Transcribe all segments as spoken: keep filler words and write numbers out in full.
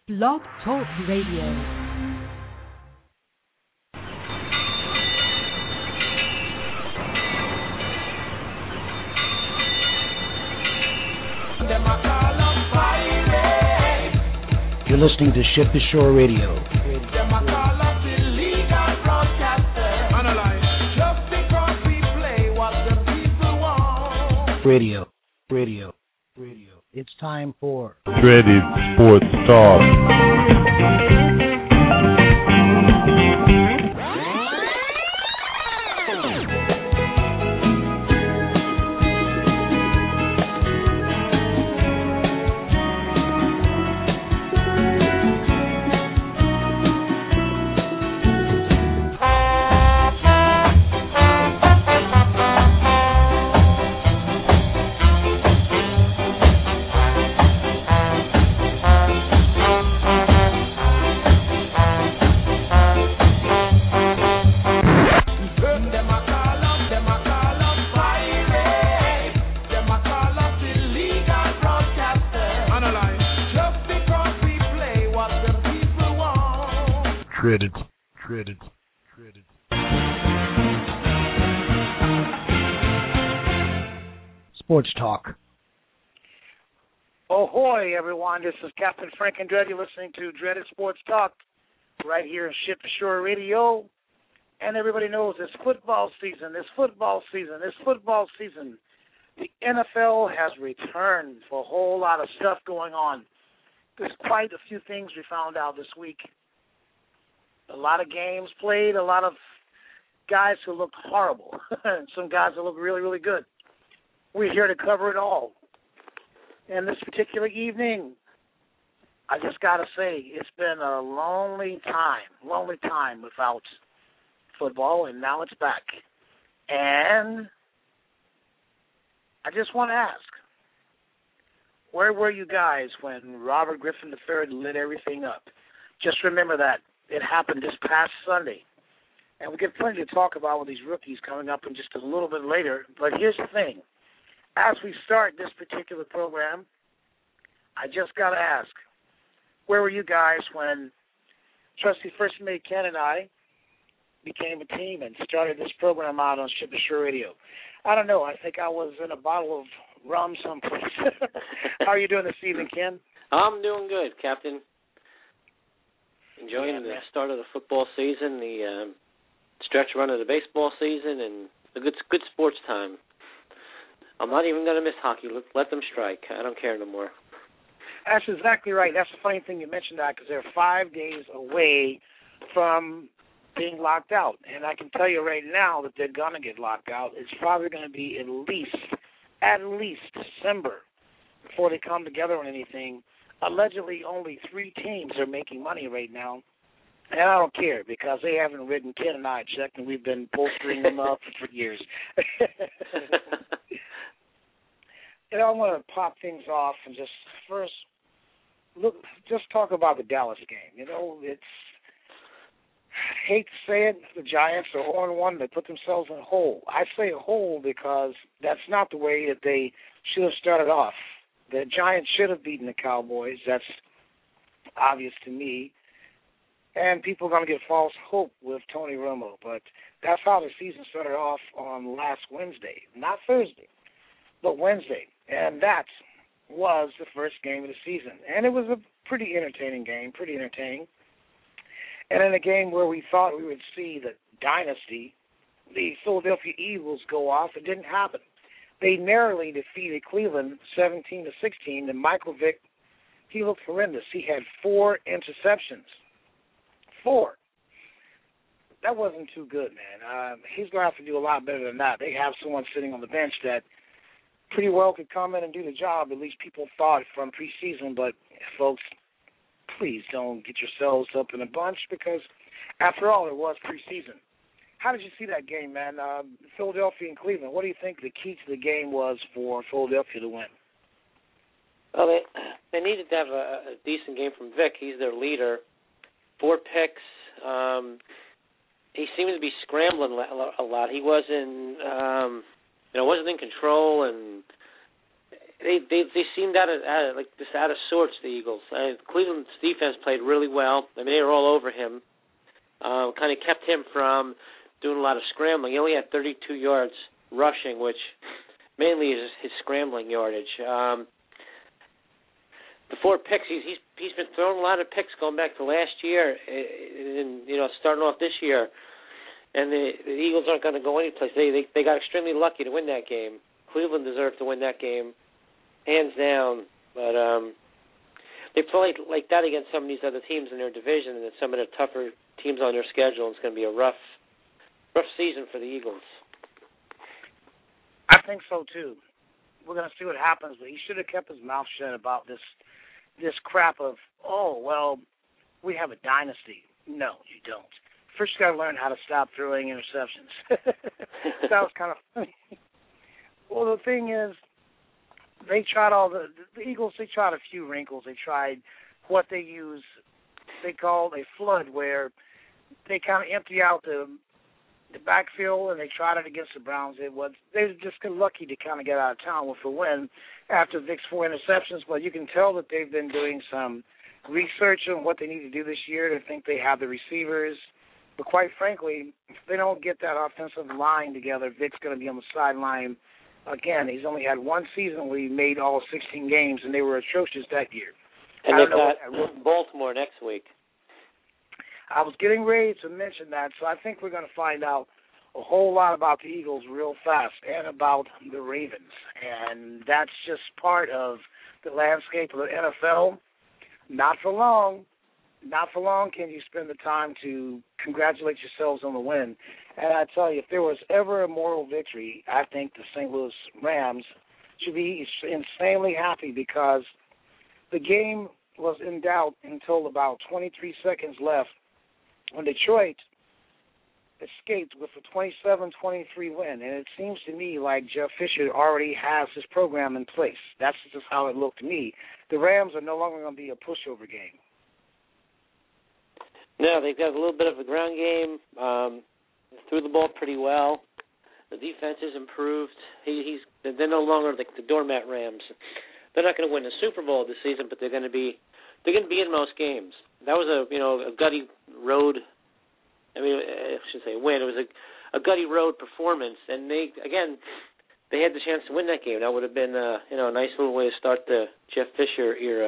Blog Talk Radio. You're listening to Ship to Shore Radio. Radio, radio, radio. It's time for Dreaded Sports Talk. Dreaded, dreaded, dreaded. Sports Talk. Ahoy, everyone. This is Captain Frank Andretti. You're listening to Dreaded Sports Talk right here in Ship to Shore Radio. And everybody knows it's football season, it's football season, it's football season. The N F L has returned for a whole lot of stuff going on. There's quite a few things we found out this week. A lot of games played, a lot of guys who look horrible, and some guys that look really, really good. We're here to cover it all. And this particular evening, I just got to say, it's been a lonely time, lonely time without football, and now it's back. And I just want to ask, where were you guys when Robert Griffin the third lit everything up? Just remember that. It happened this past Sunday. And we get plenty to talk about with these rookies coming up in just a little bit later. But here's the thing. As we start this particular program, I just got to ask, where were you guys when Trustee First Mate Ken and I became a team and started this program out on Ship to Shore Radio? I don't know. I think I was in a bottle of rum someplace. How are you doing this evening, Ken? I'm doing good, Captain. Enjoying Yeah, the start of the football season, the um, stretch run of the baseball season, and a good good sports time. I'm not even going to miss hockey. Let, let them strike. I don't care no more. That's exactly right. That's the funny thing you mentioned that, because they're five days away from being locked out. And I can tell you right now that they're going to get locked out. It's probably going to be at least, at least December before they come together on anything. Allegedly, only three teams are making money right now, and I don't care because they haven't written Ken and I a check, and we've been bolstering them up for years. You know, I want to pop things off and just first look, just talk about the Dallas game. You know, it's, I hate to say it, the Giants are oh and one. They put themselves in a hole. I say a hole because that's not the way that they should have started off. The Giants should have beaten the Cowboys. That's obvious to me. And people are going to get false hope with Tony Romo. But that's how the season started off on last Wednesday. Not Thursday, but Wednesday. And that was the first game of the season. And it was a pretty entertaining game, pretty entertaining. And in a game where we thought we would see the dynasty, the Philadelphia Eagles, go off, it didn't happen. They narrowly defeated Cleveland seventeen to sixteen, and Michael Vick, he looked horrendous. He had four interceptions. Four. That wasn't too good, man. Uh, he's going to have to do a lot better than that. They have someone sitting on the bench that pretty well could come in and do the job, at least people thought from preseason. But, folks, please don't get yourselves up in a bunch because, after all, it was preseason. How did you see that game, man? Uh, Philadelphia and Cleveland. What do you think the key to the game was for Philadelphia to win? Well, they, they needed to have a, a decent game from Vic. He's their leader. Four picks. Um, he seemed to be scrambling a lot. He wasn't, um, you know, wasn't in control, and they they they seemed out of, out of like just out of sorts. The Eagles. Uh, Cleveland's defense played really well. I mean, they were all over him. Uh, kind of kept him from doing a lot of scrambling. He only had thirty-two yards rushing, which mainly is his scrambling yardage. Um, the four picks, he's, he's he's been throwing a lot of picks going back to last year, and you know starting off this year. And the, the Eagles aren't going to go anyplace. They, they they got extremely lucky to win that game. Cleveland deserved to win that game, hands down. But um, they played like that against some of these other teams in their division, and some of the tougher teams on their schedule. And it's going to be a rough, rough season for the Eagles. I think so too. We're going to see what happens, but he should have kept his mouth shut about this this crap of, oh, well, we have a dynasty. No, you don't. First, you got to learn how to stop throwing interceptions. That was kind of funny. Well, the thing is, they tried all the, the Eagles, they tried a few wrinkles. They tried what they use, they called a flood, where they kind of empty out the the backfield, and they tried it against the Browns. It was they were just lucky to kind of get out of town with a win after Vic's four interceptions. But you can tell that they've been doing some research on what they need to do this year to think they have the receivers. But quite frankly, if they don't get that offensive line together, Vic's going to be on the sideline again. He's only had one season where he made all sixteen games, and they were atrocious that year. And they've got Baltimore next week. I was getting ready to mention that, so I think we're going to find out a whole lot about the Eagles real fast and about the Ravens. And that's just part of the landscape of the N F L. Not for long. Not for long can you spend the time to congratulate yourselves on the win. And I tell you, if there was ever a moral victory, I think the Saint Louis Rams should be insanely happy, because the game was in doubt until about twenty-three seconds left, when Detroit escaped with a twenty-seven twenty-three win. And it seems to me like Jeff Fisher already has his program in place. That's just how it looked to me. The Rams are no longer going to be a pushover game. No, they've got a little bit of a ground game. Um, threw the ball pretty well. The defense has improved. He, he's they're no longer like the doormat Rams. They're not going to win the Super Bowl this season, but they're going to be they're going to be in most games. That was a you know a gutty road. I mean, I should say win. It was a, a gutty road performance, and they again they had the chance to win that game. That would have been uh, you know a nice little way to start the Jeff Fisher era.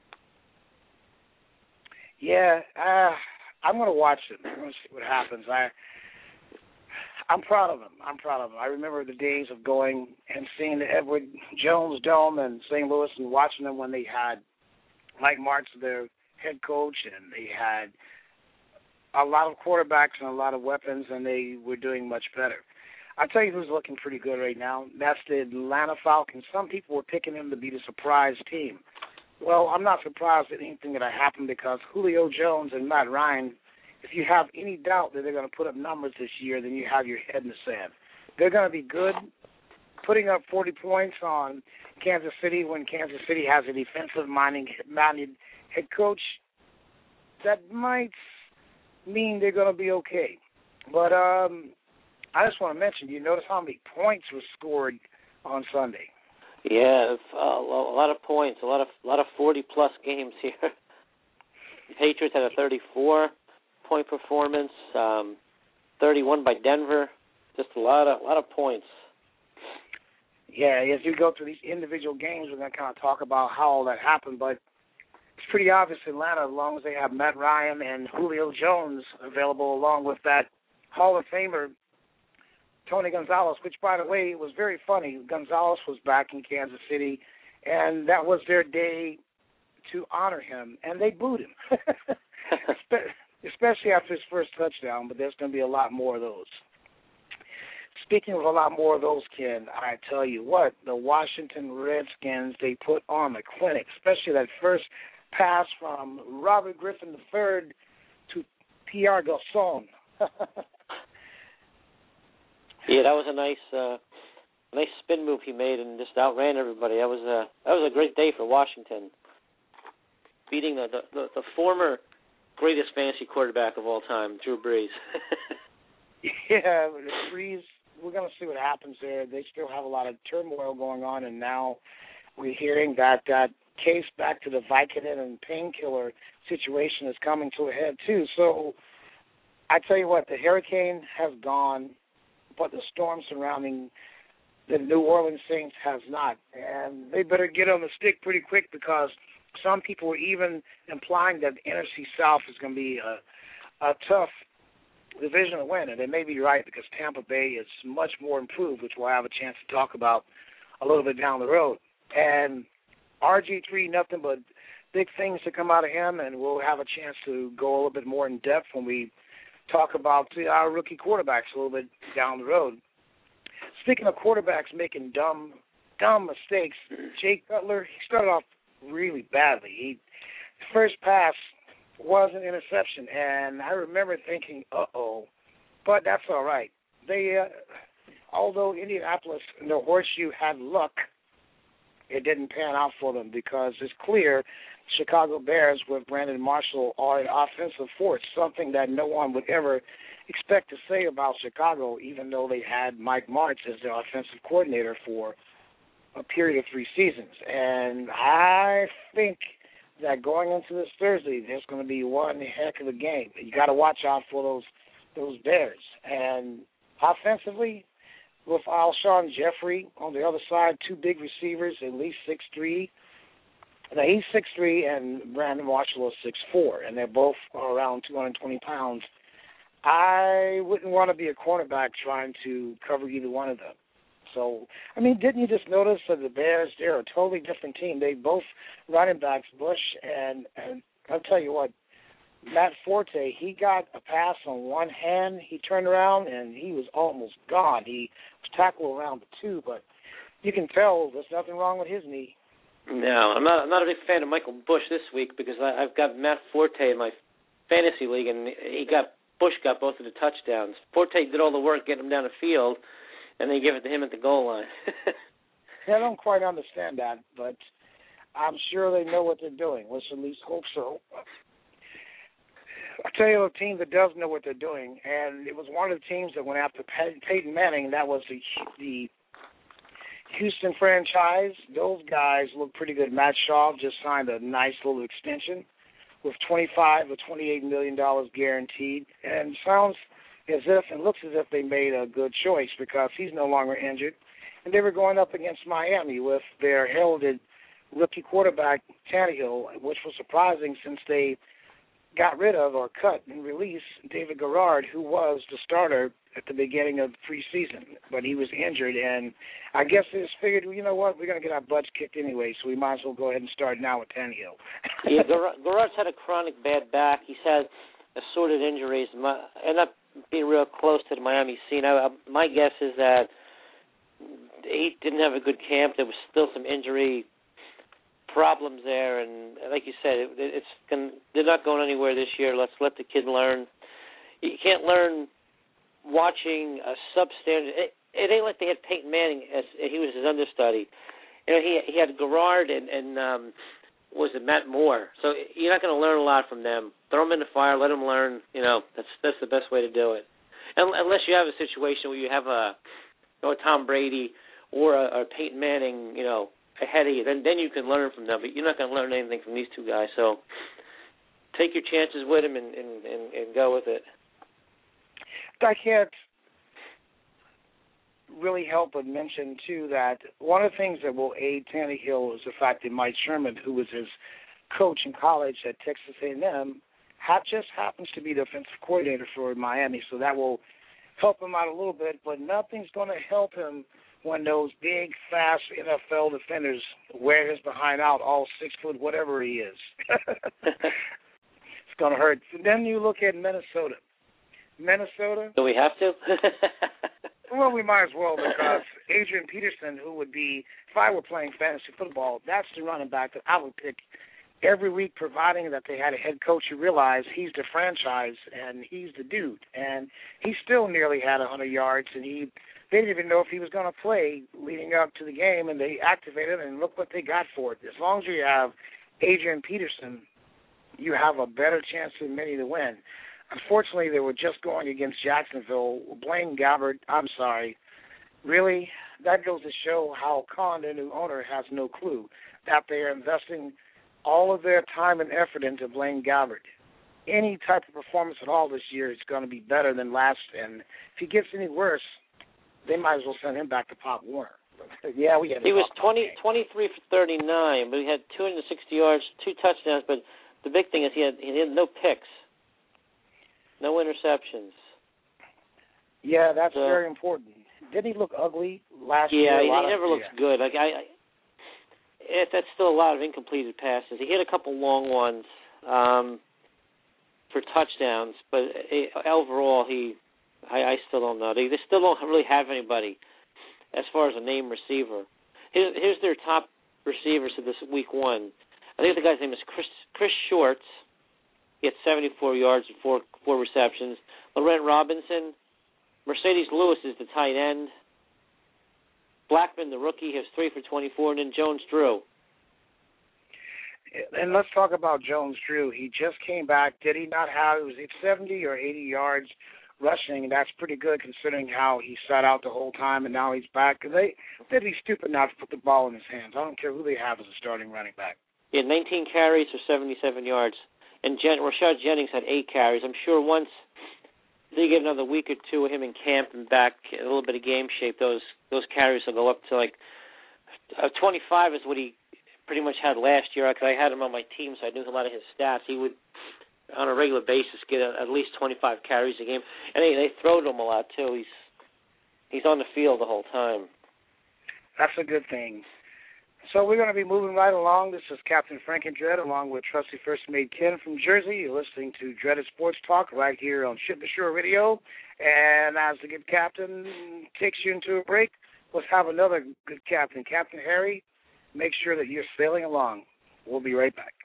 Yeah, uh, I'm going to watch it. I'm going to see what happens. I I'm proud of him. I'm proud of him. I remember the days of going and seeing the Edward Jones Dome in Saint Louis and watching them when they had Mike Martz, their head coach, and they had a lot of quarterbacks and a lot of weapons, and they were doing much better. I'll tell you who's looking pretty good right now. That's the Atlanta Falcons. Some people were picking them to be the surprise team. Well, I'm not surprised at anything that happened, because Julio Jones and Matt Ryan, if you have any doubt that they're going to put up numbers this year, then you have your head in the sand. They're going to be good, putting up forty points on Kansas City when Kansas City has a defensive-minded head coach. That might mean they're going to be okay. But um, I just want to mention, you notice how many points were scored on Sunday? Yeah, uh, a lot of points, a lot of a lot of forty-plus games here. The Patriots had a thirty-four point performance, um, thirty-one by Denver. Just a lot of a lot of points. Yeah, as you go through these individual games, we're going to kind of talk about how all that happened, but it's pretty obvious Atlanta, as long as they have Matt Ryan and Julio Jones available, along with that Hall of Famer, Tony Gonzalez, which, by the way, was very funny. Gonzalez was back in Kansas City, and that was their day to honor him, and they booed him, especially after his first touchdown, but there's going to be a lot more of those. Speaking of a lot more of those, Ken, I tell you what, the Washington Redskins, they put on the clinic, especially that first pass from Robert Griffin the third to Pierre Garçon. Yeah, that was a nice, uh, nice spin move he made and just outran everybody. That was a that was a great day for Washington, beating the the, the, the former greatest fantasy quarterback of all time, Drew Brees. Yeah, Brees. We're going to see what happens there. They still have a lot of turmoil going on, and now we're hearing that that case back to the Vicodin and painkiller situation is coming to a head, too. So I tell you what, the hurricane has gone, but the storm surrounding the New Orleans Saints has not. And they better get on the stick pretty quick, because some people are even implying that the N F C South is going to be a, a tough division to win. And they may be right, because Tampa Bay is much more improved, which we'll have a chance to talk about a little bit down the road. And R G three, nothing but big things to come out of him, and we'll have a chance to go a little bit more in depth when we talk about our rookie quarterbacks a little bit down the road. Speaking of quarterbacks making dumb, dumb mistakes, Jay Cutler, he started off really badly. He, his first pass was an interception, and I remember thinking, uh-oh, but that's all right. They, uh, although Indianapolis and the Horseshoe had luck, it didn't pan out for them, because it's clear Chicago Bears with Brandon Marshall are an offensive force, something that no one would ever expect to say about Chicago, even though they had Mike Martz as their offensive coordinator for a period of three seasons. And I think that going into this Thursday, there's going to be one heck of a game. You got to watch out for those those Bears. And offensively, with Alshon Jeffrey on the other side, two big receivers, at least six three. Now, he's six three, and Brandon Marshall is six four, and they're both around two hundred twenty pounds. I wouldn't want to be a cornerback trying to cover either one of them. So, I mean, didn't you just notice that the Bears, they're a totally different team. They both running backs, Bush, and, and I'll tell you what, Matt Forte, he got a pass on one hand. He turned around, and he was almost gone. He was tackled around the two, but you can tell there's nothing wrong with his knee. No, I'm not. I'm not a big fan of Michael Bush this week, because I, I've got Matt Forte in my fantasy league, and he got Bush got both of the touchdowns. Forte did all the work getting him down the field, and they give it to him at the goal line. I don't quite understand that, but I'm sure they know what they're doing. Let's at least hope so. I'll tell you a team that does know what they're doing, and it was one of the teams that went after Peyton Manning. That was the the Houston franchise. Those guys look pretty good. Matt Schaub just signed a nice little extension with twenty-five or twenty-eight million dollars guaranteed, and sounds as if and looks as if they made a good choice, because he's no longer injured. And they were going up against Miami with their heralded rookie quarterback Tannehill, which was surprising since they got rid of or cut and released David Garrard, who was the starter at the beginning of the preseason, but he was injured, and I guess they just figured, well, you know what, we're going to get our butts kicked anyway, so we might as well go ahead and start now with Tannehill. Yeah, Garrard's had a chronic bad back. He's had assorted injuries, and not being real close to the Miami scene. I, my guess is that he didn't have a good camp. There was still some injury problems there, and like you said, it, it's gonna, they're not going anywhere this year. Let's let the kid learn. You can't learn watching a substandard. It, it ain't like they had Peyton Manning as he was his understudy. You know, he he had Garrard and and um, was it Matt Moore? So you're not going to learn a lot from them. Throw them in the fire, let them learn. You know, that's that's the best way to do it. And, unless you have a situation where you have a, you know, a Tom Brady or a, a Peyton Manning, you know, ahead of you, then then you can learn from them. But you're not going to learn anything from these two guys. So take your chances with them and, and, and, and go with it. I can't really help but mention, too, that one of the things that will aid Tannehill is the fact that Mike Sherman, who was his coach in college at Texas A and M, ha- just happens to be the offensive coordinator for Miami, so that will help him out a little bit, but nothing's going to help him when those big, fast N F L defenders wear his behind out, all six foot, whatever he is. It's going to hurt. And then you look at Minnesota. Minnesota. Do we have to? Well, we might as well, because Adrian Peterson, who would be, if I were playing fantasy football, that's the running back that I would pick every week, providing that they had a head coach who realized he's the franchise and he's the dude. And he still nearly had one hundred yards, and he they didn't even know if he was going to play leading up to the game, and they activated him, and look what they got for it. As long as you have Adrian Peterson, you have a better chance than many to win. Unfortunately, they were just going against Jacksonville. Blaine Gabbert, I'm sorry, really, that goes to show how Khan, their new owner, has no clue that they are investing all of their time and effort into Blaine Gabbert. Any type of performance at all this year is going to be better than last, and if he gets any worse, they might as well send him back to Pop Warner. yeah, we had. He was twenty, twenty-three for thirty-nine, but he had two hundred sixty yards, two touchdowns. But the big thing is he had he had no picks, no interceptions. Yeah, that's so, very important. Didn't he look ugly last yeah, year? Yeah, he, he never of, looks yeah. good. Like I, I it, that's still a lot of incompleted passes. He hit a couple long ones um, for touchdowns, but it, overall, he I, I still don't know. They, they still don't really have anybody as far as a name receiver. Here, here's their top receivers of this week one. I think the guy's name is Chris Chris Shorts. He had seventy-four yards and four four receptions. Laurent Robinson. Mercedes Lewis is the tight end. Blackman, the rookie, has three for twenty-four, and then Jones Drew. And let's talk about Jones Drew. He just came back. Did he not have, was it seventy or eighty yards rushing? And that's pretty good considering how he sat out the whole time, and now he's back. They, they'd be stupid not to put the ball in his hands. I don't care who they have as a starting running back. He had nineteen carries for seventy-seven yards. And Jen, Rashad Jennings had eight carries. I'm sure once they get another week or two of him in camp and back a little bit of game shape, those those carries will go up to like uh, twenty-five is what he pretty much had last year. Because I had him on my team, so I knew a lot of his stats. He would, on a regular basis, get a, at least twenty-five carries a game, and they, they throw to him a lot too. He's he's on the field the whole time. That's a good thing. So we're going to be moving right along. This is Captain Frank and Dread, along with Trusty First Mate Ken from Jersey. You're listening to Dreaded Sports Talk right here on Ship to Shore Radio. And as the good captain takes you into a break, let's have another good captain. Captain Harry, make sure that you're sailing along. We'll be right back.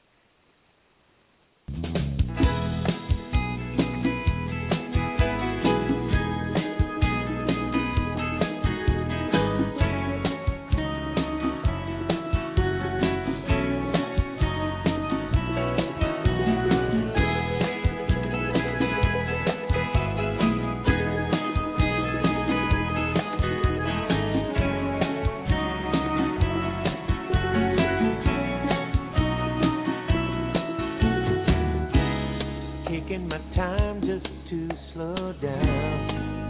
Time just to slow down.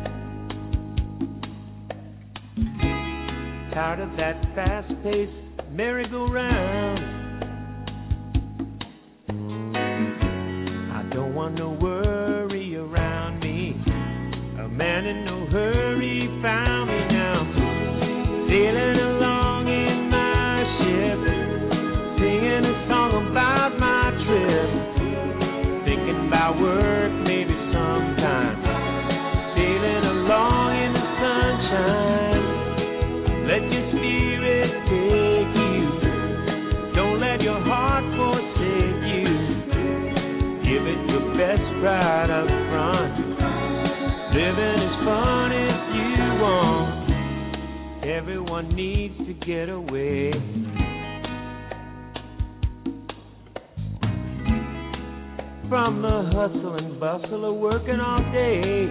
Tired of that fast-paced merry-go-round. I don't want no worry around me. A man in no hurry found me now, sailing along in my ship, singing a song about my trip. About work, maybe sometime, sailing along in the sunshine. Let your spirit take you. Don't let your heart forsake you. Give it your best right up front. Living is fun if you want. Everyone needs to get away. From the hustle and bustle of working all day,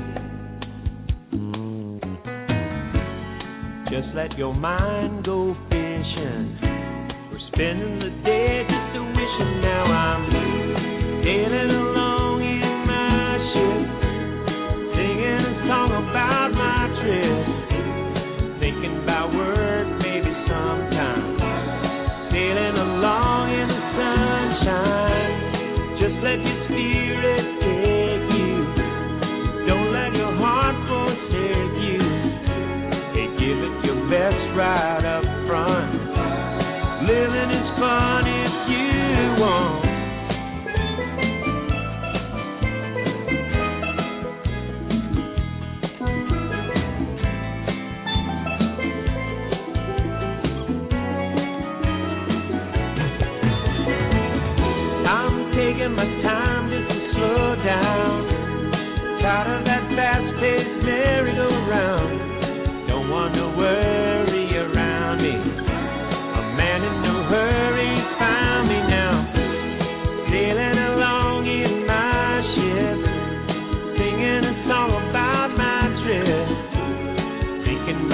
just let your mind go fishing. We're spending the day just a wishing. Now I'm sailing along in my ship, singing a song about my trip, thinking about work maybe sometime, sailing along in the sunshine. Just let your spirit take you. Don't let your heart forsake you. Hey, give it your best right up front. Living is fun if you want. Taking my time just to slow down. Tired of that fast-paced merry-go-round. Don't want no worry around me. A man in no hurry found me now, sailing along in my ship, singing a song about my trip, thinking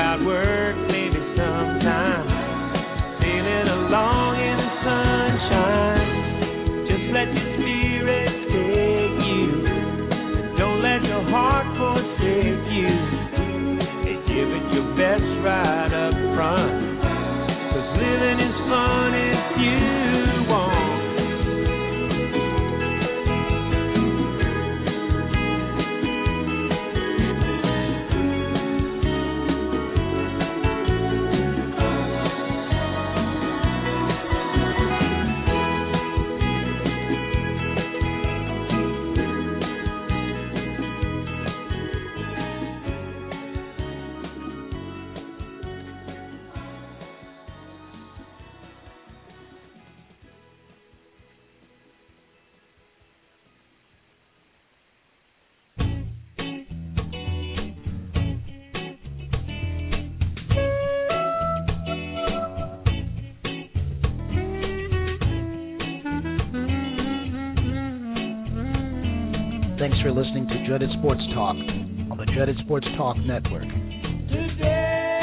Thanks for listening to Dreaded Sports Talk on the Dreaded Sports Talk Network. Today,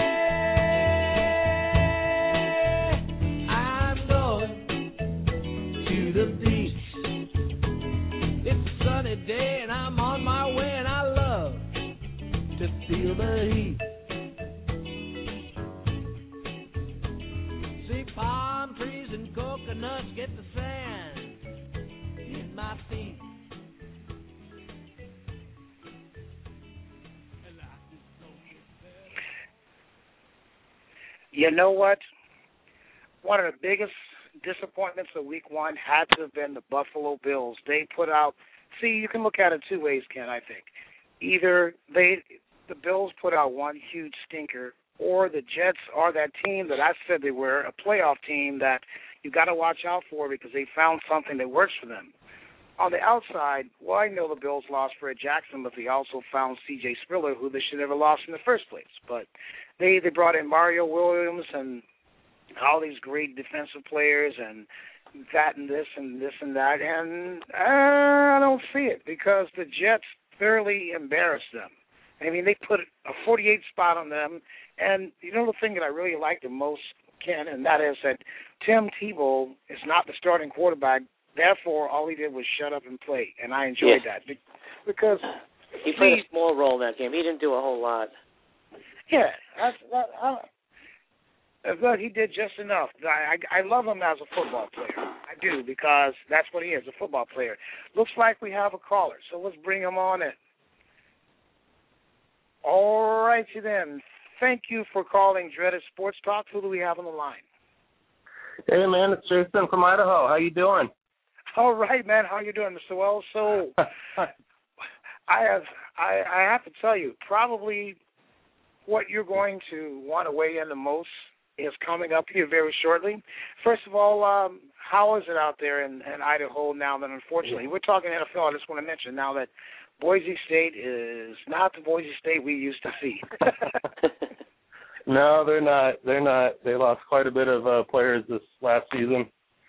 I'm going to the beach. It's a sunny day and I'm on my way and I love to feel the heat. See palm trees and coconuts get the sand in my feet. You know what? One of the biggest disappointments of week one had to have been the Buffalo Bills. They put out, see, you can look at it two ways, Ken, I think. Either they, the Bills put out one huge stinker, or the Jets are that team that I said they were, a playoff team that you got to watch out for because they found something that works for them. On the outside, well, I know the Bills lost Fred Jackson, but they also found C J Spiller, who they should never lost in the first place. But they, they brought in Mario Williams and all these great defensive players and that and this and this and that, and uh, I don't see it because the Jets thoroughly embarrassed them. I mean, they put a forty-eight spot on them, and you know the thing that I really like the most, Ken, and that is that Tim Tebow is not the starting quarterback. Therefore, all he did was shut up and play, and I enjoyed yeah. that because he played he, a small role in that game. He didn't do a whole lot. Yeah, that's, that, I, but he did just enough. I, I I love him as a football player. I do because that's what he is, a football player. Looks like we have a caller, so let's bring him on in. All righty then. Thank you for calling Dreaded Sports Talk. Who do we have on the line? Hey man, it's Jason from Idaho. How you doing? All right, man. How you doing, Mister Wells? So, I have I, I have to tell you, probably what you're going to want to weigh in the most is coming up here very shortly. First of all, um, how is it out there in, in Idaho now that unfortunately, we're talking N F L, I just want to mention now that Boise State is not the Boise State we used to see. No, they're not. They're not. They lost quite a bit of uh, players this last season.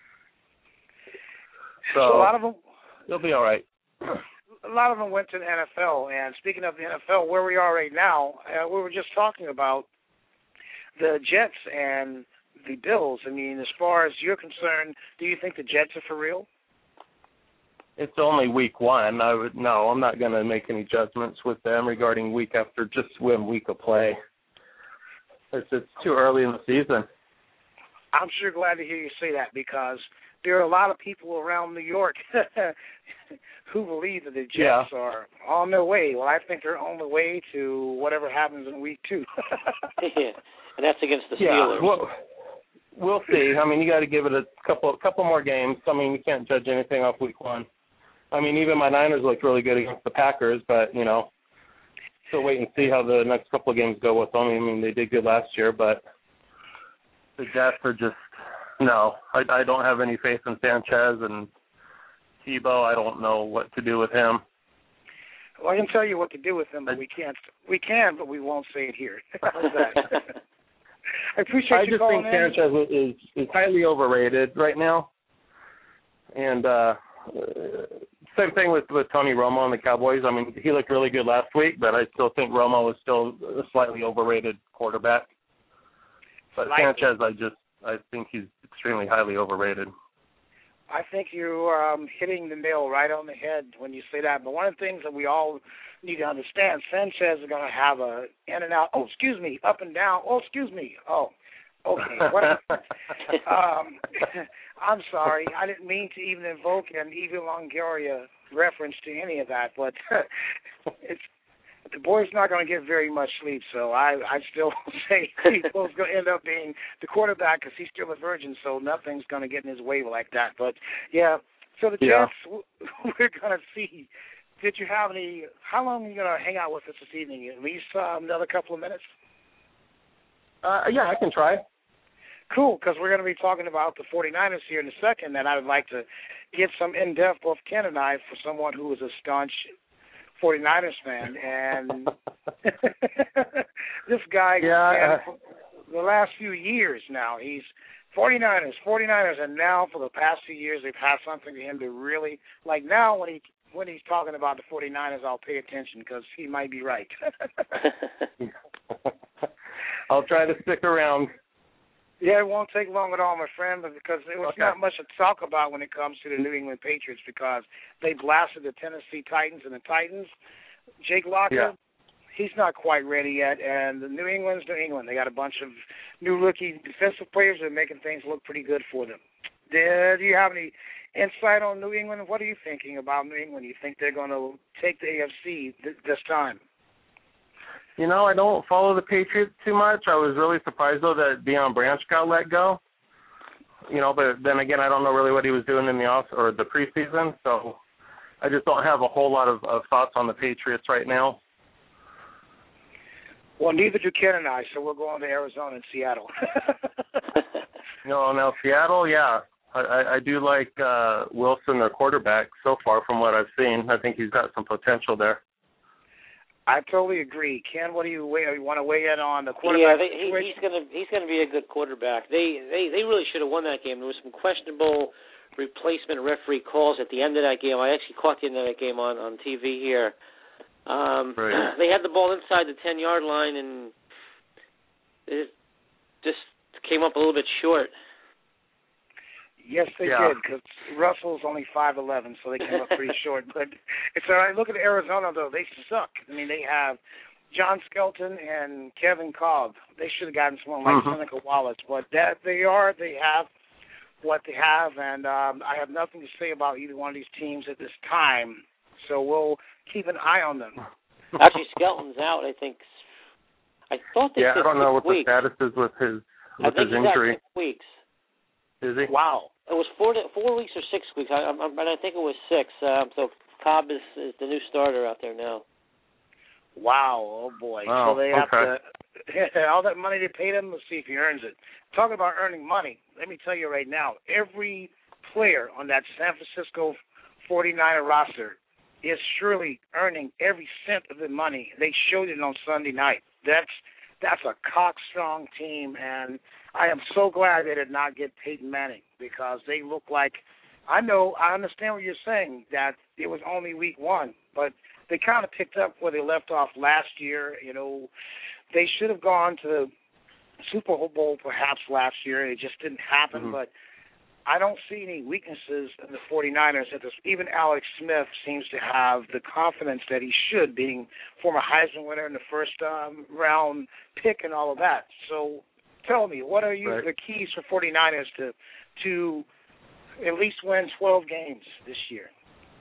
So, so a lot of them, they'll be all right. A lot of them went to the N F L. And speaking of the N F L, where we are right now, uh, we were just talking about the Jets and the Bills. I mean, as far as you're concerned, do you think the Jets are for real? It's only week one. I would no. I'm not going to make any judgments with them regarding week after just one week of play. It's, it's too early in the season. I'm sure glad to hear you say that because there are a lot of people around New York who believe that the Jets yeah. are on their way. Well, I think they're on the way to whatever happens in week two. Yeah, and that's against the yeah, Steelers. Well, we'll see. I mean, you got to give it a couple couple more games. I mean, you can't judge anything off week one. I mean, even my Niners looked really good against the Packers, but, you know, still wait and see how the next couple of games go with them. I mean, they did good last year, but the Jets are just, no. I, I don't have any faith in Sanchez and Tebow. I don't know what to do with him. Well, I can tell you what to do with him, but we can't. We can, but we won't say it here. How's that? I appreciate I you just calling think in. Sanchez is, is highly overrated right now. And uh, same thing with, with Tony Romo and the Cowboys. I mean, he looked really good last week, but I still think Romo is still a slightly overrated quarterback. But Likely. Sanchez, I just I think he's extremely highly overrated. I think you're um, hitting the nail right on the head when you say that. But one of the things that we all need to understand, Sanchez is going to have a in and out. Oh, excuse me, up and down. Oh, excuse me. Oh, okay. What, um, I'm sorry. I didn't mean to even invoke an Eva Longoria reference to any of that, but it's the boy's not going to get very much sleep, so I, I still say he's going to end up being the quarterback because he's still a virgin, so nothing's going to get in his way like that. But, yeah, so the yeah. Jets, we're going to see. Did you have any – how long are you going to hang out with us this evening? At least uh, another couple of minutes? Uh, yeah, I can try. Cool, because we're going to be talking about the 49ers here in a second, and I would like to get some in-depth, both Ken and I, for someone who is a staunch – 49ers fan, and this guy, yeah, uh, for the last few years now, he's 49ers, 49ers, and now for the past few years they've had something to him to really, like now when he when he's talking about the 49ers, I'll pay attention because he might be right. I'll try to stick around. Yeah, it won't take long at all, my friend, but because there was Okay. not much to talk about when it comes to the New England Patriots because they blasted the Tennessee Titans and the Titans. Jake Locker, Yeah. he's not quite ready yet, and the New England's New England. They got a bunch of new rookie defensive players that are making things look pretty good for them. Do you have any insight on New England? What are you thinking about New England? You think they're going to take the A F C th- this time? You know, I don't follow the Patriots too much. I was really surprised, though, that Deion Branch got let go. You know, but then again, I don't know really what he was doing in the off or the preseason, so I just don't have a whole lot of, of thoughts on the Patriots right now. Well, neither do Ken and I, so we're going to Arizona and Seattle. No, now Seattle, yeah. I, I, I do like uh, Wilson, their quarterback, so far from what I've seen. I think he's got some potential there. I totally agree. Ken, what do you, weigh, you want to weigh in on the quarterback? Yeah, they, he, he's gonna he's gonna be a good quarterback. They they they really should have won that game. There was some questionable replacement referee calls at the end of that game. I actually caught the end of that game on on T V here. Um, right. Uh, they had the ball inside the ten-yard line, and it just came up a little bit short. Yes, they Yeah. did, because Russell's only five eleven, so they came up pretty short. But it's all right. Look at Arizona, though. They suck. I mean, they have John Skelton and Kevin Cobb. They should have gotten someone like Mm-hmm. Seneca Wallace. But that they are, they have what they have, and um, I have nothing to say about either one of these teams at this time. So we'll keep an eye on them. Actually, Skelton's out. I think. I thought they Yeah, said I don't know what six weeks. the status is with his I with think his he's injury. out six weeks. Is he? Wow. It was four to, four weeks or six weeks, I, I, but I think it was six. Um, so Cobb is, is the new starter out there now. Wow, oh boy. Wow, So they have okay. to, all that money they paid him, let's see if he earns it. Talking about earning money, let me tell you right now, every player on that San Francisco forty-niner roster is surely earning every cent of the money. They showed it on Sunday night. That's that's a cock-strong team, and I am so glad they did not get Peyton Manning because they look like, I know, I understand what you're saying, that it was only week one, but they kind of picked up where they left off last year. You know, they should have gone to the Super Bowl perhaps last year. It just didn't happen, Mm-hmm. but I don't see any weaknesses in the forty-niners. Even Alex Smith seems to have the confidence that he should, being former Heisman winner in the first um, round pick and all of that. So tell me, what are you Right. the keys for forty-niners to to at least win twelve games this year?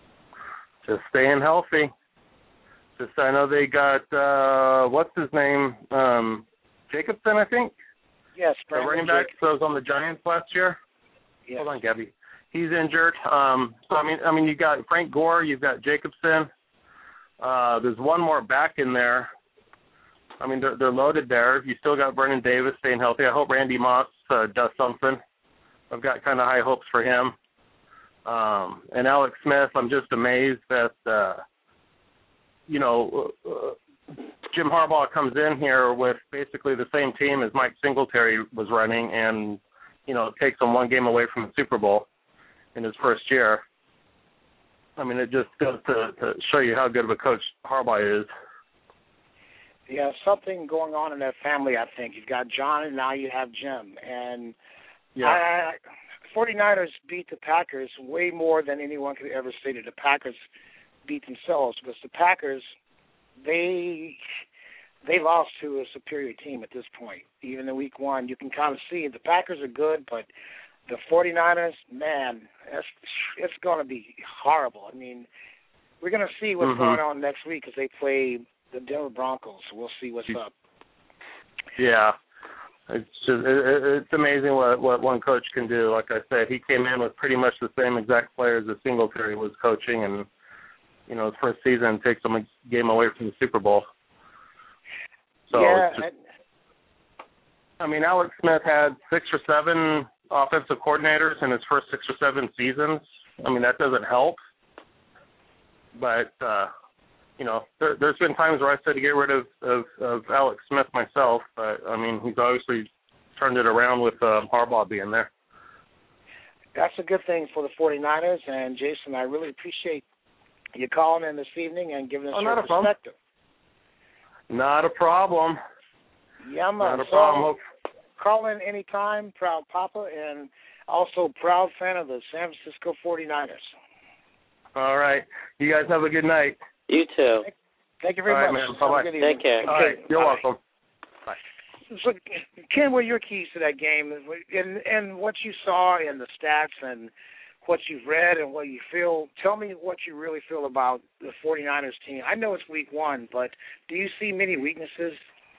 Just staying healthy. Just I know they got uh, what's his name, um, Jacobson, I think. Yes, The Brandon running back Jacobs. that was on the Giants last year. Yes. Hold on, Gabby. He's injured. Um, so I mean, I mean, you got Frank Gore, you've got Jacobson. Uh, there's one more back in there. I mean, they're, they're loaded there. You still got Vernon Davis staying healthy. I hope Randy Moss uh, does something. I've got kind of high hopes for him. Um, and Alex Smith, I'm just amazed that, uh, you know, uh, Jim Harbaugh comes in here with basically the same team as Mike Singletary was running and, you know, takes him one game away from the Super Bowl in his first year. I mean, it just goes to, to show you how good of a coach Harbaugh is. Yeah, something going on in that family, I think. You've got John, and now you have Jim. And Yeah. I, forty-niners beat the Packers way more than anyone could ever say that the Packers beat themselves, because the Packers, they they lost to a superior team at this point. Even in week one, you can kind of see the Packers are good, but the forty-niners, man, it's, it's going to be horrible. I mean, we're going to see what's Mm-hmm. going on next week because they play the Denver Broncos. We'll see what's up. Yeah. It's just it, it's amazing what, what one coach can do. Like I said, he came in with pretty much the same exact players as Singletary was coaching, and you know his first season takes them a game away from the Super Bowl. So yeah, it's just, I mean, Alex Smith had six or seven offensive coordinators in his first six or seven seasons. I mean, that doesn't help. But uh, you know, there, there's been times where I said to get rid of, of, of Alex Smith myself, but, I mean, he's obviously turned it around with uh, Harbaugh being there. That's a good thing for the forty-niners, and, Jason, I really appreciate you calling in this evening and giving us Oh, your not a problem. perspective. Not a problem. Yeah, man. Not a So, problem. call in anytime, proud Papa, and also proud fan of the San Francisco forty-niners. All right. You guys have a good night. You too. Thank you very All right, much. man. Have a Bye-bye. good evening. Take care. All right. You're Bye. welcome. So, Ken, what are your keys to that game, and and what you saw in the stats and what you've read and what you feel? Tell me what you really feel about the forty-niners team. I know it's week one, but do you see many weaknesses?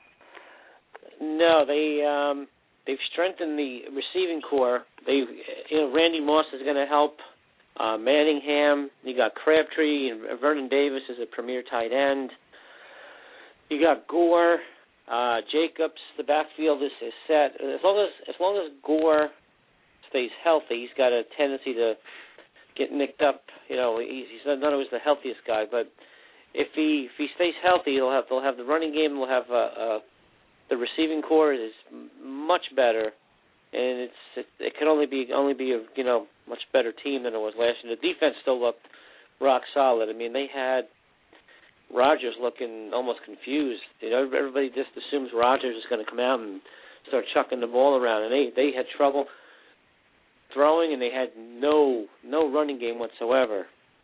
No, they um, they've strengthened the receiving core. They, you know, Randy Moss is going to help. Uh, Manningham, you got Crabtree, and Vernon Davis is a premier tight end. You got Gore. Uh, Jacobs, the backfield is, is set. As long as as long as Gore stays healthy, he's got a tendency to get nicked up. You know, he's, he's not always the healthiest guy, but if he if he stays healthy, he'll have they'll have the running game. They'll have uh, uh, the receiving core is much better, and it's it, it can only be only be a you know much better team than it was last year. The defense still looked rock solid. I mean, they had Rodgers looking almost confused. You know, everybody just assumes Rodgers is going to come out and start chucking the ball around, and they, they had trouble throwing, and they had no no running game whatsoever.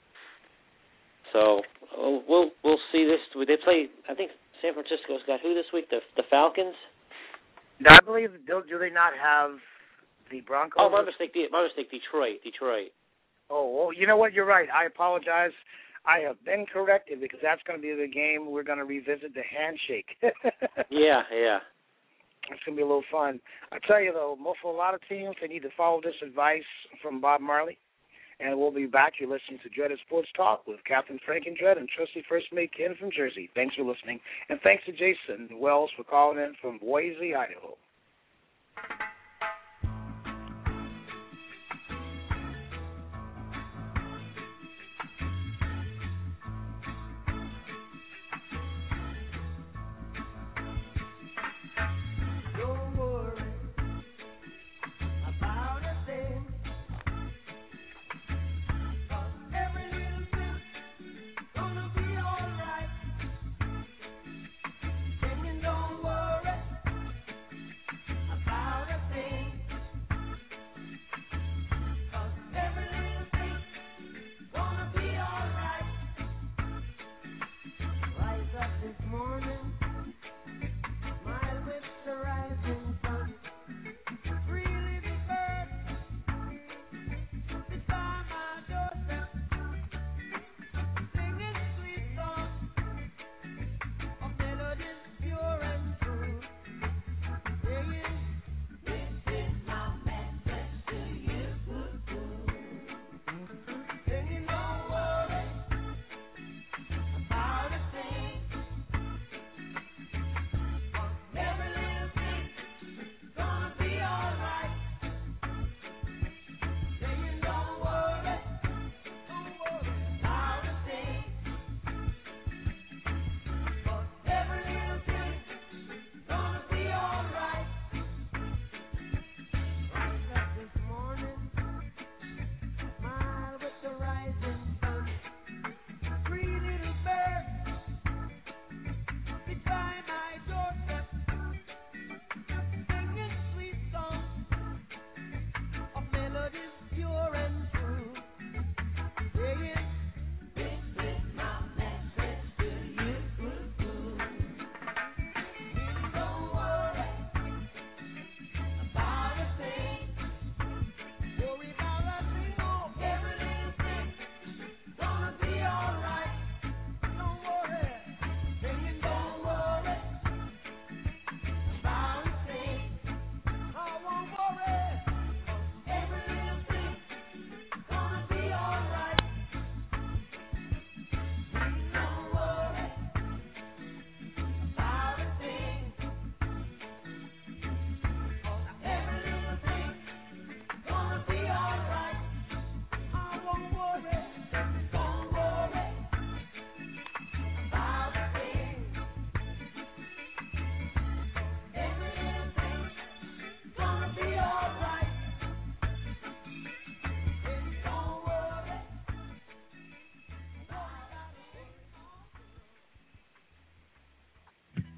So uh, we'll we'll see this. They play. I think San Francisco's got who this week? The the Falcons. I believe do, do they not have the Broncos? Oh, my mistake. My mistake. Detroit. Detroit. Oh, well, you know what? You're right. I apologize. I have been corrected because that's going to be the game we're going to revisit, the handshake. yeah, yeah. It's going to be a little fun. I tell you, though, for a lot of teams, they need to follow this advice from Bob Marley. And we'll be back. You're listening to Dreaded Sports Talk with Captain Frank and Dread and Trusty First Mate Ken from Jersey. Thanks for listening. And thanks to Jason Wells for calling in from Boise, Idaho.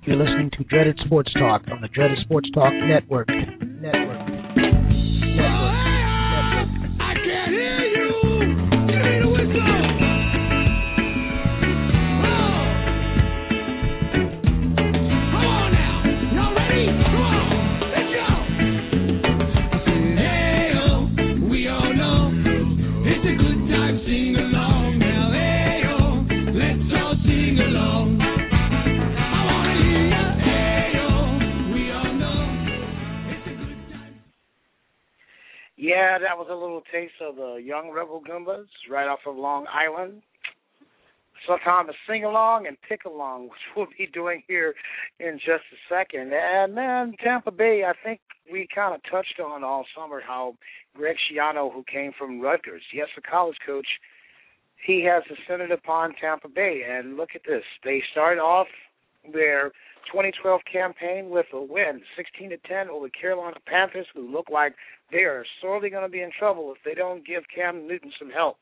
You're listening to Dreaded Sports Talk on the Dreaded Sports Talk Network. Network. Network. Network. I can't hear you. Give me the whistle. Yeah, that was a little taste of the Young Rebel Goombas right off of Long Island. Sometime to sing along and pick along, which we'll be doing here in just a second. And then Tampa Bay, I think we kind of touched on all summer how Greg Schiano, who came from Rutgers, yes, a college coach, he has ascended upon Tampa Bay. And look at this. They started off their twenty twelve campaign with a win, sixteen to ten over Carolina Panthers, who look like they are sorely going to be in trouble if they don't give Cam Newton some help.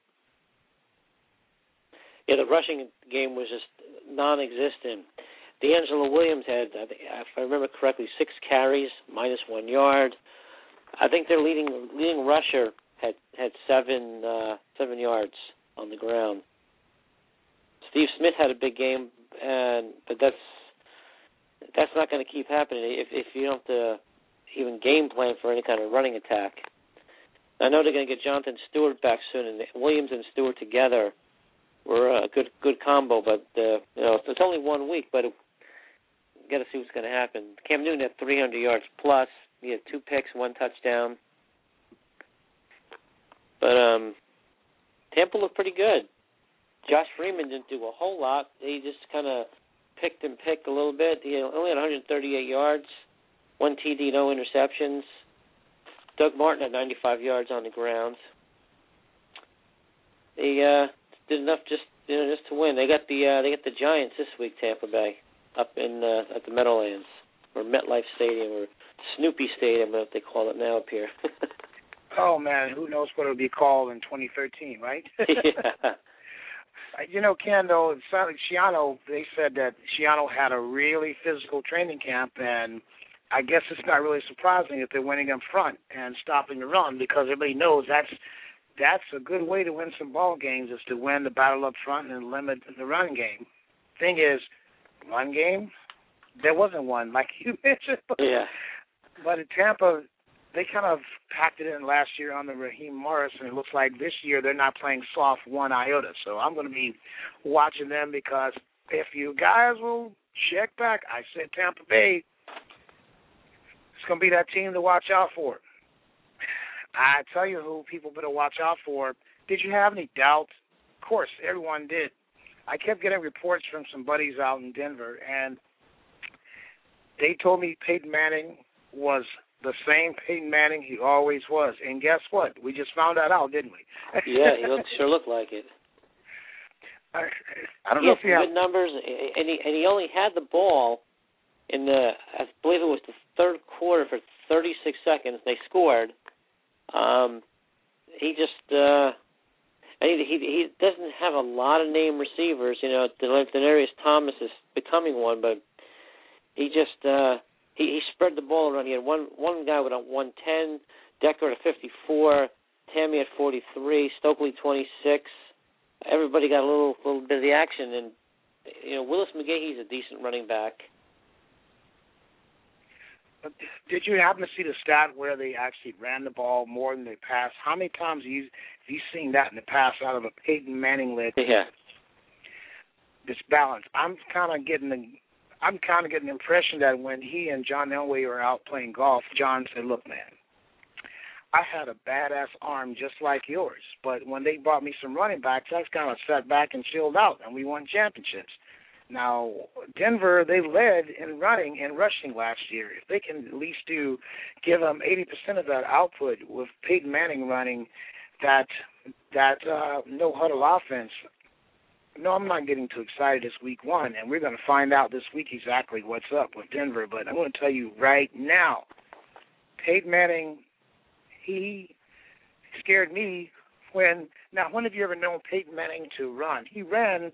Yeah, the rushing game was just non-existent. D'Angelo Williams had, if I remember correctly, six carries, minus one yard. I think their leading leading rusher had had seven uh, seven yards on the ground. Steve Smith had a big game, and but that's that's not going to keep happening if if you don't have to even game plan for any kind of running attack. I know they're going to get Jonathan Stewart back soon, and Williams and Stewart together were a good good combo. But uh, you know, it's only one week, but got to see what's going to happen. Cam Newton had three hundred yards plus. He had two picks, one touchdown. But um, Tampa looked pretty good. Josh Freeman didn't do a whole lot. He just kind of picked and picked a little bit. He only had one hundred thirty-eight yards, one T D, no interceptions. Doug Martin had ninety-five yards on the ground. They uh, did enough just you know just to win. They got the uh, they got the Giants this week, Tampa Bay, up in uh, at the Meadowlands or MetLife Stadium or Snoopy Stadium, what they call it now up here. Oh man, who knows what it'll be called in twenty thirteen, right? Yeah. You know, Ken, though, it sounded like Schiano, they said that Schiano had a really physical training camp, and I guess it's not really surprising that they're winning up front and stopping the run because everybody knows that's that's a good way to win some ball games is to win the battle up front and limit the run game. Thing is, run game, there wasn't one, like you mentioned. Yeah. But in Tampa, they kind of packed it in last year under Raheem Morris, and it looks like this year they're not playing soft one iota. So I'm going to be watching them because if you guys will check back, I said Tampa Bay, it's going to be that team to watch out for. I tell you who people better watch out for. Did you have any doubts? Of course, everyone did. I kept getting reports from some buddies out in Denver, and they told me Peyton Manning was the same Peyton Manning he always was. And guess what? We just found that out, didn't we? Yeah, he looked, sure looked like it. I, I don't he know had if you have good numbers, and he, and he only had the ball in the, I believe it was the third quarter for thirty-six seconds. They scored. Um, he just, uh, he, he he doesn't have a lot of name receivers. You know, Denarius Thomas is becoming one, but he just, uh, He, he spread the ball around. He had one one guy with a one ten, Decker at fifty-four, Tammy at forty-three, Stokely twenty-six. Everybody got a little little bit of the action, and you know Willis McGahee's a decent running back. Did you happen to see the stat where they actually ran the ball more than they passed? How many times have you, have you seen that in the past out of a Peyton Manning-led team? Yeah. This balance. I'm kind of getting the. I'm kind of getting the impression that when he and John Elway were out playing golf, John said, look, man, I had a badass arm just like yours, but when they brought me some running backs, I kind of sat back and chilled out, and we won championships. Now, Denver, they led in running and rushing last year. If they can at least do give them eighty percent of that output with Peyton Manning running that, that uh, no-huddle offense, no, I'm not getting too excited this week one, and we're going to find out this week exactly what's up with Denver. But I'm going to tell you right now, Peyton Manning, he scared me when – now, when have you ever known Peyton Manning to run? He ran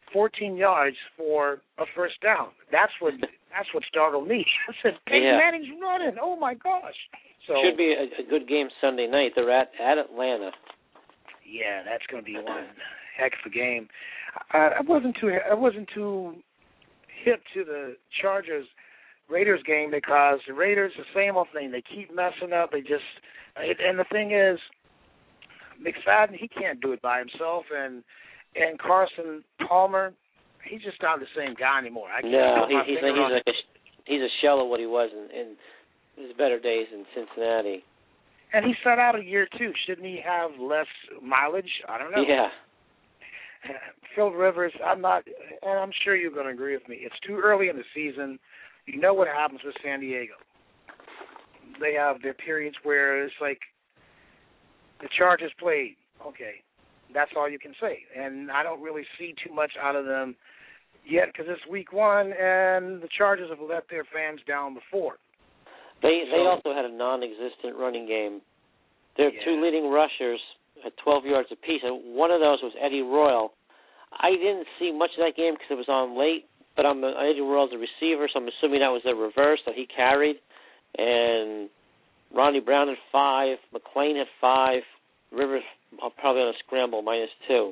fourteen yards for a first down. That's what that's what startled me. I said, Peyton yeah. Manning's running. Oh my gosh! So should be a, a good game Sunday night. They're at at Atlanta. Yeah, that's going to be one heck of a game. I, I wasn't too I wasn't too hip to the Chargers Raiders game because the Raiders the same old thing. They keep messing up. They just and the thing is, McFadden he can't do it by himself, and and Carson Palmer he's just not the same guy anymore. I can't no, put my he, he's finger he's on like a he's a shell of what he was in, in his better days in Cincinnati. And he sat out a year too. Shouldn't he have less mileage? I don't know. Yeah. Phil Rivers, I'm not, and I'm sure you're going to agree with me. It's too early in the season. You know what happens with San Diego. They have their periods where it's like the Chargers played. Okay, that's all you can say. And I don't really see too much out of them yet because it's week one, and the Chargers have let their fans down before. They so, they also had a non-existent running game. Their yeah. two leading rushers had twelve yards apiece, and one of those was Eddie Royal. I didn't see much of that game because it was on late, but I'm Eddie Royal's a receiver, so I'm assuming that was the reverse that he carried. And Ronnie Brown had five, McClain had five, Rivers probably on a scramble, minus two.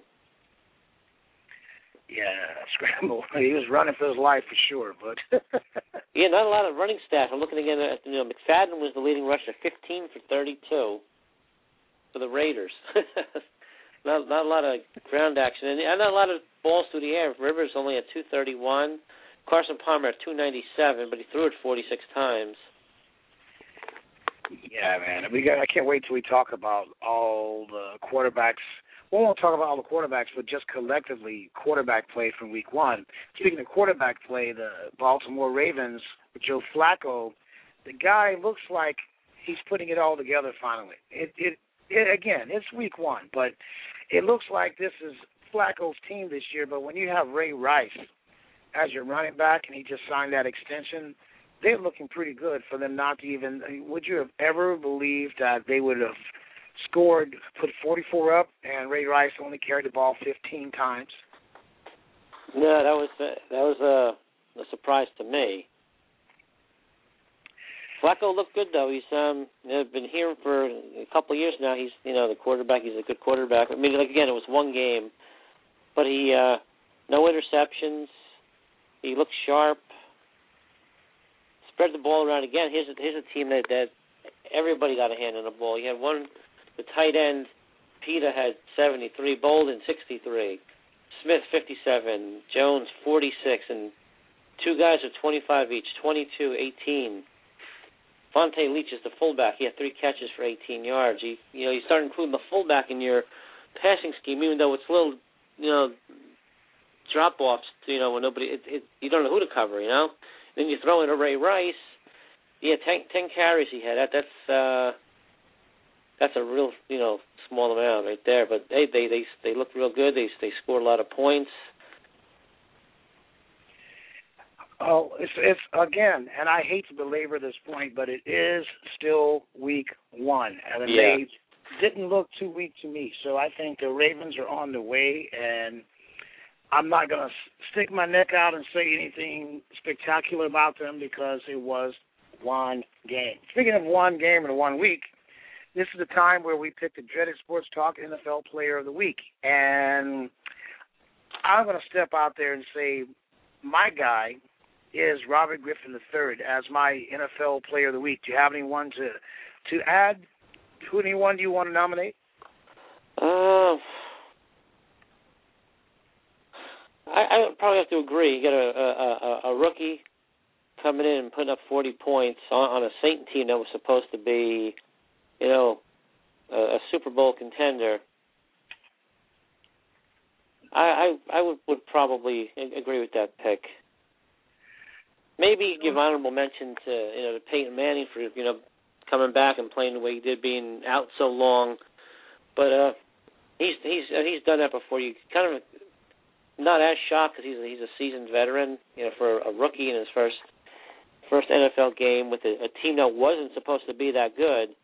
Yeah, scramble. He was running for his life for sure, but yeah, not a lot of running stats. I'm looking again at, you know, McFadden was the leading rusher, fifteen for thirty-two for the Raiders. not not a lot of ground action, and not a lot of balls through the air. Rivers only at two thirty-one, Carson Palmer at two ninety-seven, but he threw it forty-six times. Yeah, man. We got. I can't wait till we talk about all the quarterbacks. We won't talk about all the quarterbacks, but just collectively quarterback play from week one. Speaking of quarterback play, the Baltimore Ravens with Joe Flacco, the guy looks like he's putting it all together finally. It, it, it again, it's week one, but it looks like this is Flacco's team this year. But when you have Ray Rice as your running back and he just signed that extension, they're looking pretty good for them not to even – would you have ever believed that they would have scored, put forty-four up, and Ray Rice only carried the ball fifteen times? No, that was that was a, a surprise to me. Flacco looked good though. He's um you know, been here for a couple of years now. He's you know the quarterback. He's a good quarterback. I mean, like again, it was one game, but he uh, no interceptions. He looked sharp. Spread the ball around again. Here's a, here's a team that that everybody got a hand on the ball. You had one. The tight end, Peter, had seventy-three, Bolden, sixty-three, Smith, fifty-seven, Jones, forty-six, and two guys with twenty-five each, twenty-two, eighteen. Fonte Leach is the fullback. He had three catches for eighteen yards. You, you know, you start including the fullback in your passing scheme, even though it's little, you know, drop-offs, you know, when nobody, it, it, you don't know who to cover, you know. Then you throw in a Ray Rice. Yeah, ten, ten carries he had. That, that's, uh, That's a real, you know, small amount right there. But they, they, they, they looked real good. They, they scored a lot of points. Oh, it's, it's again, and I hate to belabor this point, but it is still week one, and yeah. they didn't look too weak to me. So I think the Ravens are on the way, and I'm not going to stick my neck out and say anything spectacular about them because it was one game. Speaking of one game in one week, this is the time where we pick the dreaded Sports Talk N F L Player of the Week. And I'm going to step out there and say my guy is Robert Griffin the third as my N F L Player of the Week. Do you have anyone to to add? Who, anyone do you want to nominate? Uh, I, I would probably have to agree. You got a, a, a, a rookie coming in and putting up forty points on, on a Saint team that was supposed to be, you know, a, a Super Bowl contender. I I, I would, would probably agree with that pick. Maybe give honorable mention to you know to Peyton Manning for you know coming back and playing the way he did, being out so long. But uh, he's he's uh, he's done that before. You kind of not as shocked because he's a, he's a seasoned veteran. You know, for a rookie in his first first N F L game with a, a team that wasn't supposed to be that good.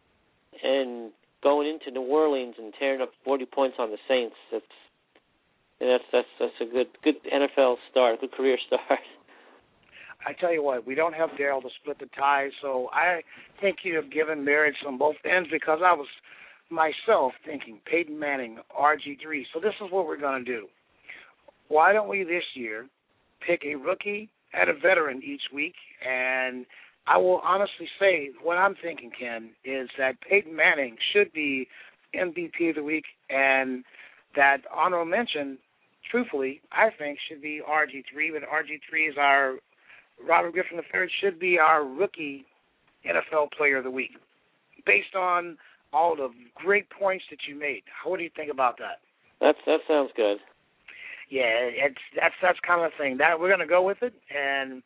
And going into New Orleans and tearing up forty points on the Saints, it's And that's that's that's a good good N F L start, good career start. I tell you what, we don't have Darryl to split the ties, so I think you have given marriage on both ends because I was myself thinking Peyton Manning, R G three. So this is what we're going to do. Why don't we this year pick a rookie and a veteran each week? And I will honestly say what I'm thinking, Ken, is that Peyton Manning should be M V P of the week, and that honorable mention, truthfully, I think should be R G three, but R G three is our Robert Griffin the third should be our rookie N F L player of the week, based on all the great points that you made. What do you think about that? That's that sounds good. Yeah, it's that's that's kind of the thing. That we're going to go with it, and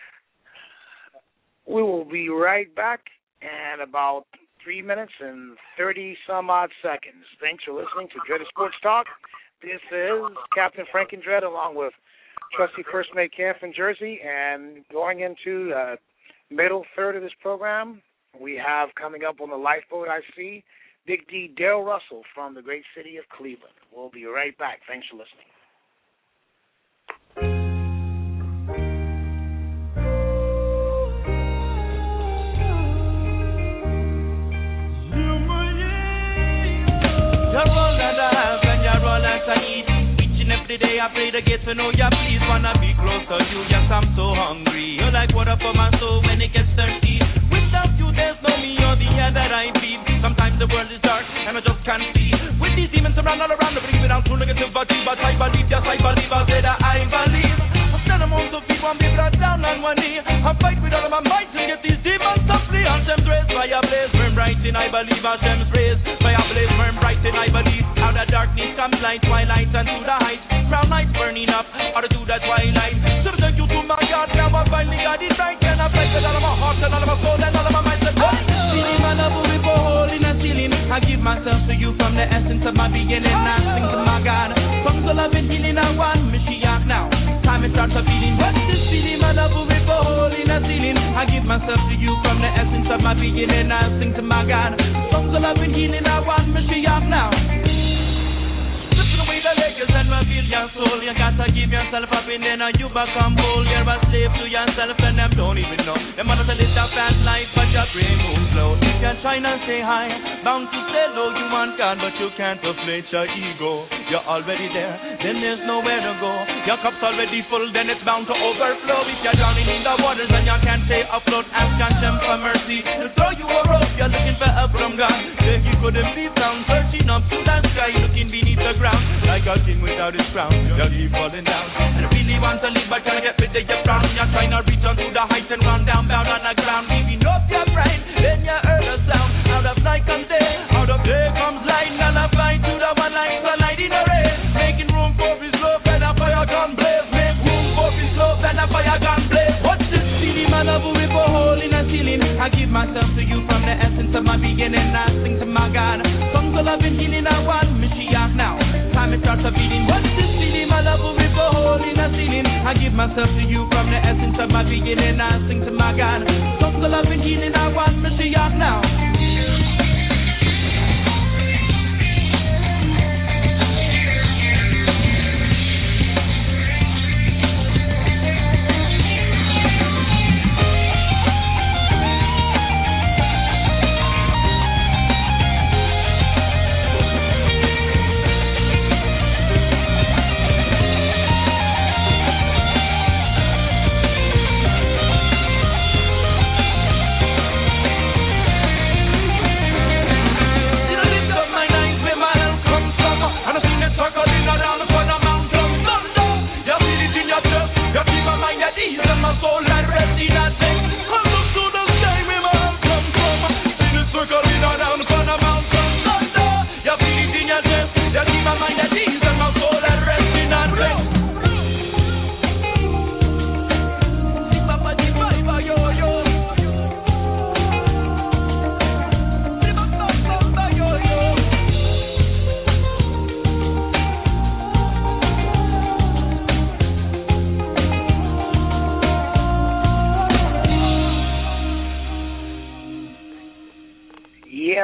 we will be right back in about three minutes and thirty some odd seconds. Thanks for listening to Dreaded Sports Talk. This is Captain Frank and Dredd along with Trustee First Mate Camp in Jersey, and going into the middle third of this program, we have coming up on the lifeboat, I see, Big D Darryl Russell from the great city of Cleveland. We'll be right back. Thanks for listening. Every day I pray to get to know ya, please wanna be close to you. Yes, I'm so hungry. You're like water for my soul when it gets thirsty. Without you, there's no me or the air that I breathe. Sometimes the world is dark and I just can't see. With these demons around all around, bring me down to negativity, but I believe, yes I believe, I say that I believe. I stand among the people and be brought down on one knee. I fight with all of my might to get these demons to flee. Hashem's rays, fire blaze, burn bright in I believe. Hashem's rays, fire blaze, burn bright in I believe. Out of darkness comes light, twilight and to the heights. Brown lights burning up, or to the twilight. So thank you to my God, now I finally got it right. And I fight with all of my heart and all of my soul and all of my mind. Feeling my love with a hole in a ceiling. I give myself to you from the essence of my beginning. I sing to my God, songs of love and healing. I want Mashiach now. Time it starts a feeling. What's this feeling? My love with a hole in a ceiling. I give myself to you from the essence of my beginning. I sing to my God, songs of love and healing. I want Mashiach now. The layers and reveal your soul. You gotta give yourself up and then you become whole. You're a slave to yourself and them don't even know. Them wanna live a fast life but your brain moves slow. You're trying to say high, bound to say low. You want God but you can't deflate your ego. You're already there, then there's nowhere to go. Your cup's already full, then it's bound to overflow. If you're drowning in the waters and you can't stay afloat, ask Hashem for mercy. He'll throw you a rope. You're looking for help from God. If you couldn't be found, searching up to the sky, looking beneath the ground. Like a king without his crown, you keep falling down. And really want to live but can't get rid of your frown. You're trying to reach onto the heights and run down, bound on the ground. Giving up your pride, then you heard a sound. Out of night comes day, out of day comes light. And I fly to the one light, the light in the rain. Making room for his love and a fire gun blaze. Make room for his love and a fire gun blaze. What's this feeling? My love with a hole in a ceiling. I give myself to you from the essence of my beginning. I sing to my God, songs of love and healing. I want Mashiach now. Time it starts a beating. What's this feeling? My love will rip a hole in a ceiling. I give myself to you from the essence of my beginning. I sing to my God, songs of love and healing. I want Mashiach now.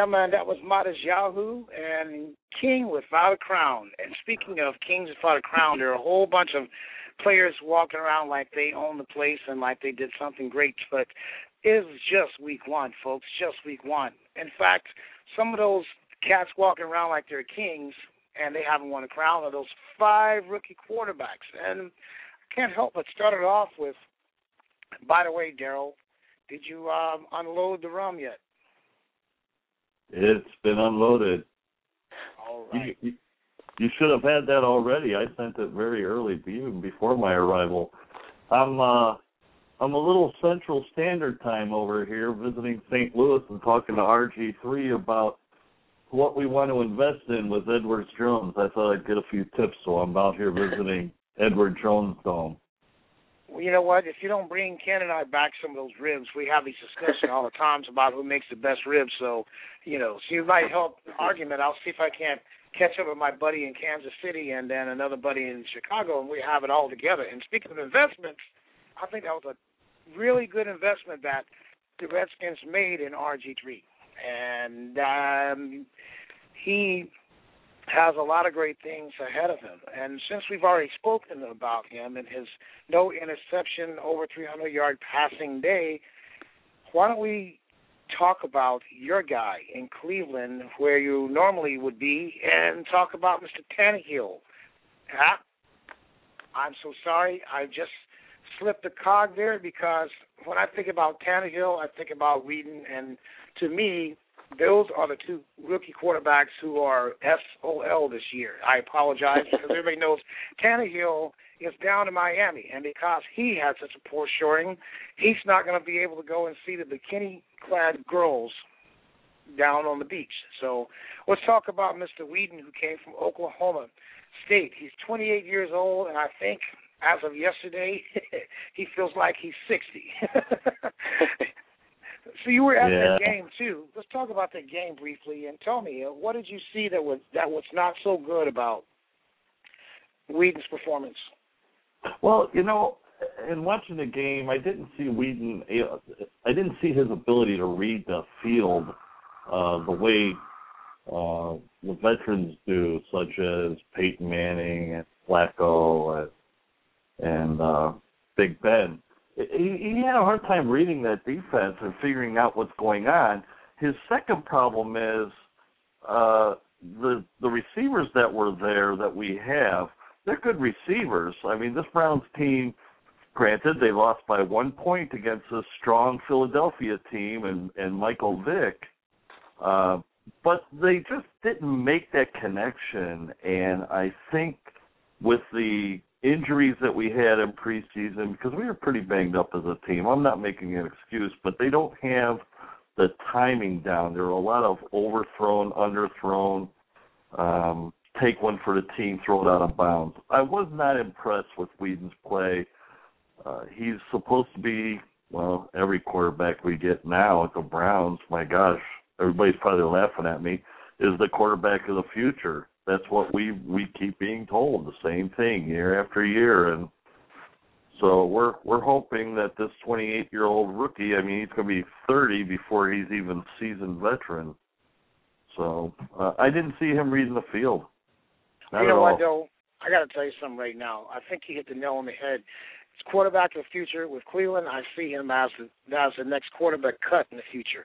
Yeah, man, that was Modest Yahoo and King Without a Crown. And speaking of Kings Without a Crown, there are a whole bunch of players walking around like they own the place and like they did something great, but it was just week one, folks, just week one. In fact, some of those cats walking around like they're kings and they haven't won a crown are those five rookie quarterbacks. And I can't help but start it off with, by the way, Daryl, did you um, unload the rum yet? It's been unloaded. All right. You, you, you should have had that already. I sent it very early, even before my arrival. I'm uh, I'm a little Central Standard Time over here, visiting Saint Louis and talking to R G three about what we want to invest in with Edwards Jones. I thought I'd get a few tips, so I'm out here visiting Edward Jones Dome. Well, you know what? If you don't bring Ken and I back some of those ribs, we have these discussions all the times about who makes the best ribs. So, you know, so you might help the argument. I'll see if I can't catch up with my buddy in Kansas City and then another buddy in Chicago, and we have it all together. And speaking of investments, I think that was a really good investment that the Redskins made in R G three. And um, he has a lot of great things ahead of him. And since we've already spoken about him and his no interception, over three hundred yard passing day, why don't we talk about your guy in Cleveland where you normally would be and talk about Mister Tannehill. Huh? I'm so sorry. I just slipped a cog there because when I think about Tannehill, I think about Whedon, and to me, those are the two rookie quarterbacks who are S O L this year. I apologize because everybody knows Tannehill is down in Miami, and because he had such a poor showing, he's not going to be able to go and see the bikini-clad girls down on the beach. So let's talk about Mister Whedon, who came from Oklahoma State. He's twenty-eight years old, and I think as of yesterday, he feels like he's sixty. So you were at yeah. that game too. Let's talk about that game briefly and tell me uh, what did you see that was that was not so good about Whedon's performance? Well, you know, in watching the game, I didn't see Whedon. I didn't see his ability to read the field uh, the way uh, the veterans do, such as Peyton Manning and Flacco and, and uh, Big Ben. He, he had a hard time reading that defense and figuring out what's going on. His second problem is uh, the the receivers that were there that we have, they're good receivers. I mean, this Browns team, granted, they lost by one point against a strong Philadelphia team and, and Michael Vick, uh, but they just didn't make that connection. And I think with the injuries that we had in preseason, because we were pretty banged up as a team. I'm not making an excuse, but they don't have the timing down. There are a lot of overthrown, underthrown, um, take one for the team, throw it out of bounds. I was not impressed with Whedon's play. Uh, he's supposed to be, well, every quarterback we get now at the Browns, my gosh, everybody's probably laughing at me, is the quarterback of the future. That's what we we keep being told, the same thing year after year, and so we're we're hoping that this twenty-eight-year-old rookie, I mean, he's going to be thirty before he's even seasoned veteran. So uh, I didn't see him reading the field. Not you know at what, all. though? I got to tell you something right now. I think you hit the nail on the head. It's quarterback of the future with Cleveland. I see him as the, as the next quarterback cut in the future.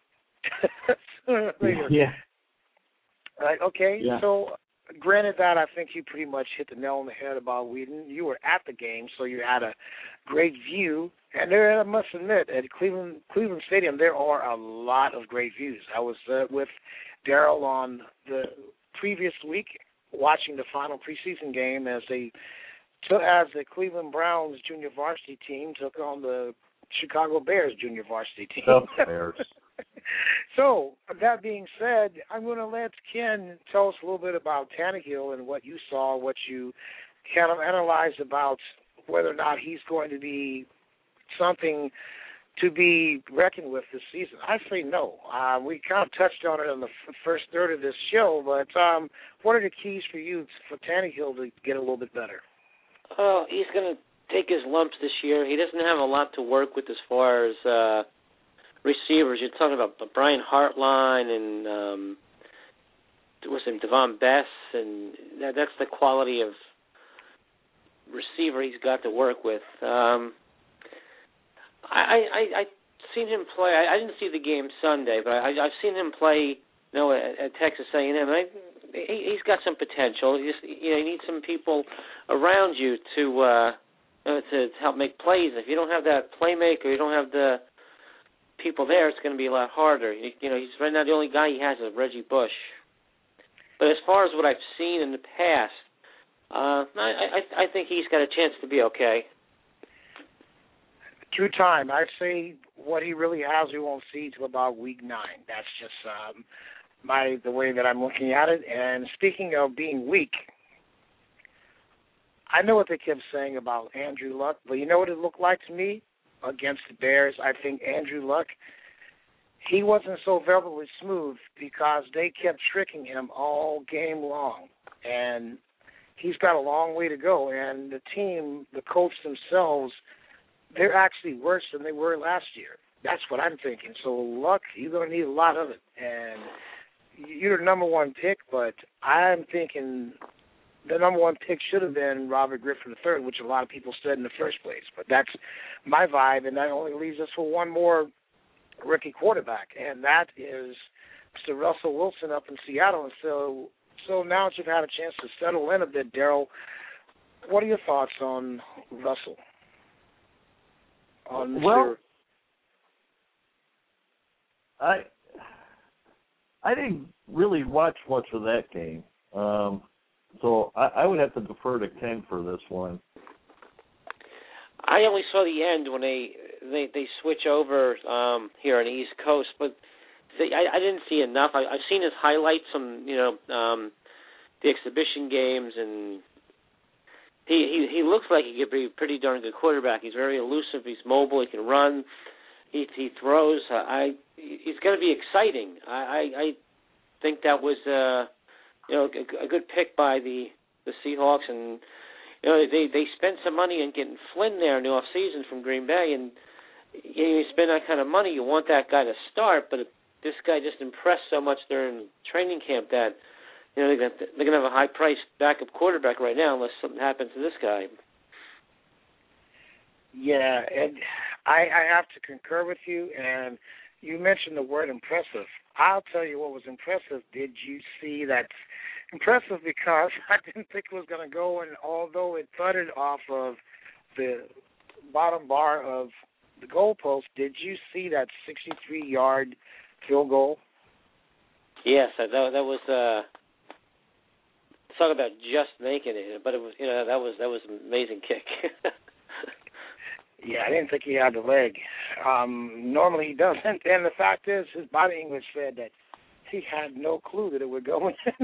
Yeah. Right, okay, Yeah. so granted that, I think you pretty much hit the nail on the head about Whedon. You were at the game, so you had a great view. And there, I must admit, at Cleveland Cleveland Stadium, there are a lot of great views. I was uh, with Daryl on the previous week watching the final preseason game as they took, as the Cleveland Browns junior varsity team took on the Chicago Bears junior varsity team. The Bears. So, that being said, I'm going to let Ken tell us a little bit about Tannehill and what you saw, what you kind of analyzed about whether or not he's going to be something to be reckoned with this season. I say no. Uh, we kind of touched on it in the f- first third of this show, but um, what are the keys for you for Tannehill to get a little bit better? Oh, he's going to take his lumps this year. He doesn't have a lot to work with as far as uh, receivers. You're talking about Brian Hartline and um, was it Devon Bess, and that, that's the quality of receiver he's got to work with. Um, I, I I seen him play. I, I didn't see the game Sunday, but I, I've seen him play. You know, at, at Texas A and M. And I, he, he's got some potential. You, just, you know, you need some people around you to, uh, to to help make plays. If you don't have that playmaker, you don't have the people there, it's going to be a lot harder. You, you know, he's right now the only guy he has is Reggie Bush. But as far as what I've seen in the past, uh, I, I, I think he's got a chance to be okay. True time. I'd say what he really has, we won't see till about week nine. That's just um, my the way that I'm looking at it. And speaking of being weak, I know what they kept saying about Andrew Luck, but you know what it looked like to me against the Bears? I think Andrew Luck, he wasn't so verbally smooth because they kept tricking him all game long. And he's got a long way to go. And the team, the coach themselves, they're actually worse than they were last year. That's what I'm thinking. So, Luck, you're going to need a lot of it. And you're the number one pick, but I'm thinking the number one pick should have been Robert Griffin the third, which a lot of people said in the first place. But that's my vibe, and that only leaves us for one more rookie quarterback, and that is Mister Russell Wilson up in Seattle. And so, so now that you've had a chance to settle in a bit, Daryl, what are your thoughts on Russell? On well, Mister I I didn't really watch much of that game, um, so I, I would have to defer to Ken for this one. I only saw the end when they they, they switch over um, here on the East Coast, but they, I, I didn't see enough. I, I've seen his highlights from you know um, the exhibition games, and he, he he looks like he could be a pretty darn good quarterback. He's very elusive. He's mobile. He can run. He he throws. Uh, I it's going to be exciting. I, I I think that was uh, you know a, a good pick by the the Seahawks, and you know they they spent some money on getting Flynn there in the off season from Green Bay, and you know, you spend that kind of money, you want that guy to start, but this guy just impressed so much during training camp that you know they're going to, they're going to have a high priced backup quarterback right now unless something happens to this guy. Yeah, and I, I have to concur with you, and you mentioned the word impressive. I'll tell you what was impressive. Did you see that? Impressive because I didn't think it was going to go, and although it thudded off of the bottom bar of the goalpost, did you see that sixty-three yard field goal? Yes, that that was uh, talk about just making it, but it was you know that was that was an amazing kick. Yeah, I didn't think he had the leg. Um, normally he doesn't, and the fact is, his body English said that he had no clue that it would go in.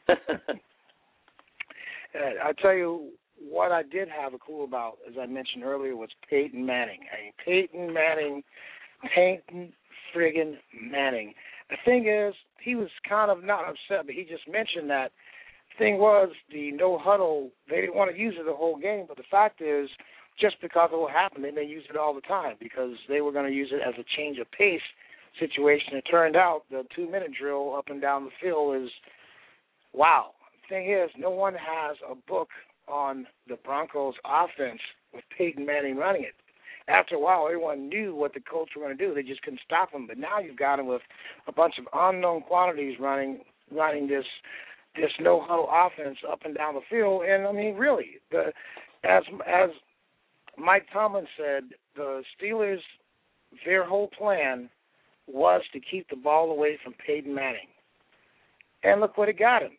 I tell you what I did have a clue about, as I mentioned earlier, was Peyton Manning. I mean, Peyton Manning, Peyton friggin' Manning. The thing is, he was kind of not upset, but he just mentioned that. The thing was, the no huddle, they didn't want to use it the whole game, but the fact is, just because of what happened, they may use it all the time because they were going to use it as a change of pace situation. It turned out the two-minute drill up and down the field is, wow. The thing is, no one has a book on the Broncos offense with Peyton Manning running it. After a while, everyone knew what the coach were going to do. They just couldn't stop him. But now you've got him with a bunch of unknown quantities running running this this no-huddle offense up and down the field. And, I mean, really, the as as Mike Tomlin said, the Steelers, their whole plan was to keep the ball away from Peyton Manning. And look what it got him.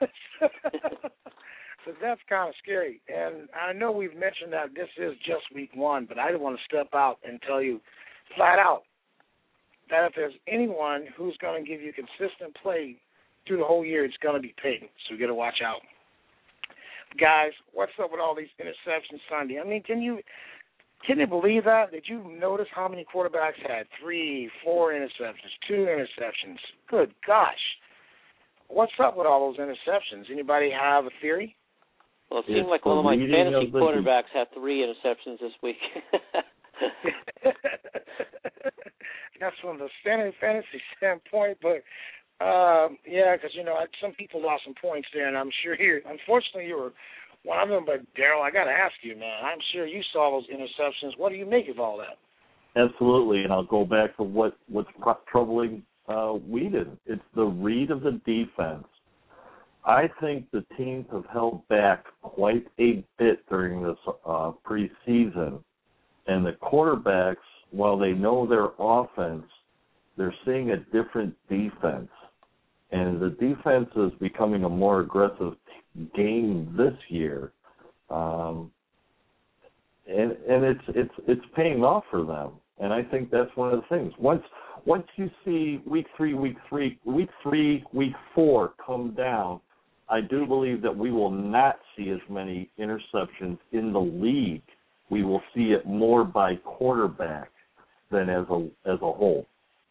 So that's kind of scary. And I know we've mentioned that this is just week one, but I want to step out and tell you flat out that if there's anyone who's going to give you consistent play through the whole year, it's going to be Peyton. So you got to watch out. Guys, what's up with all these interceptions Sunday? I mean, can you can you believe that? Did you notice how many quarterbacks had three, four interceptions, two interceptions? Good gosh. What's up with all those interceptions? Anybody have a theory? Well, it seemed like all of my fantasy quarterbacks had three interceptions this week. that's from the standard fantasy standpoint, but um, yeah, because you know I, some people lost some points there, and I'm sure you. Unfortunately, you were one of them. But Daryl, I got to ask you, man. I'm sure you saw those interceptions. What do you make of all that? Absolutely, and I'll go back to what what's troubling uh, Whedon. It's the read of the defense. I think the teams have held back quite a bit during this uh, preseason, and the quarterbacks, while they know their offense, they're seeing a different defense, and the defense is becoming a more aggressive game this year, um, and and it's it's it's paying off for them. And I think that's one of the things. Once once you see week three, week three, week three, week four come down, I do believe that we will not see as many interceptions in the league. We will see it more by quarterback than as a as a whole.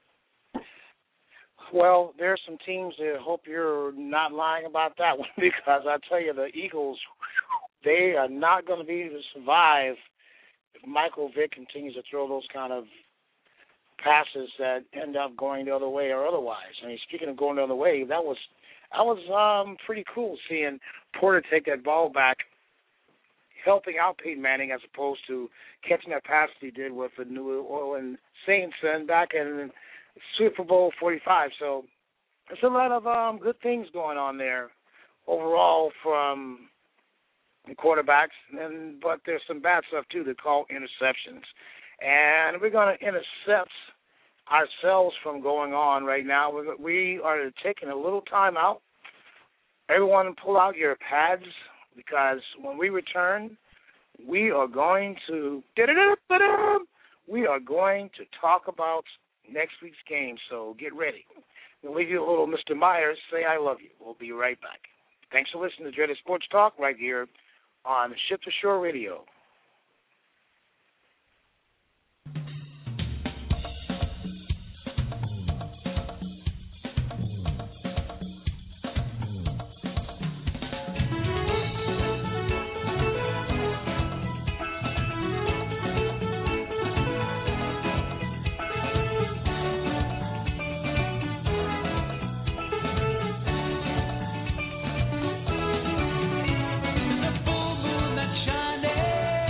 Well, there are some teams that hope you're not lying about that one, because I tell you, the Eagles, they are not going to be able to survive if Michael Vick continues to throw those kind of passes that end up going the other way or otherwise. I mean, speaking of going the other way, that was that was um, pretty cool seeing Porter take that ball back, helping out Peyton Manning as opposed to catching that pass he did with the New Orleans Saints and back in Super Bowl forty-five. So there's a lot of um, good things going on there overall from the quarterbacks, and but there's some bad stuff too that call interceptions. And we're going to intercept ourselves from going on right now. We're, we are taking a little time out. Everyone pull out your pads, because when we return, we are going to we are going to talk about next week's game. So get ready. We'll leave you a little Mister Myers, Say I Love You. We'll be right back. Thanks for listening to Dreaded Sports Talk right here on Ship to Shore Radio. Full moon that's shining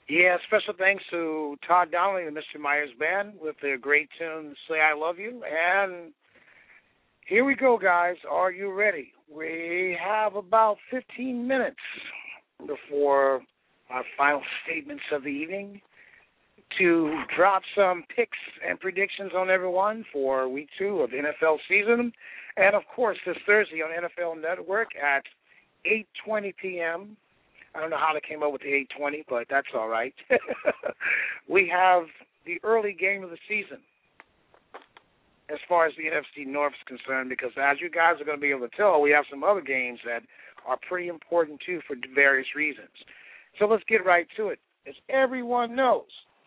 Yeah, special thanks to Todd Donnelly and Mister Myers Band with their great tune, Say I Love You. And here we go, guys. Are you ready? We have about fifteen minutes before our final statements of the evening to drop some picks and predictions on everyone for week two of the N F L season. And, of course, this Thursday on N F L Network at eight twenty p.m., I don't know how they came up with the eight twenty, but that's all right. We have the early game of the season as far as the N F C North is concerned, because as you guys are going to be able to tell, we have some other games that are pretty important, too, for various reasons. So let's get right to it. As everyone knows,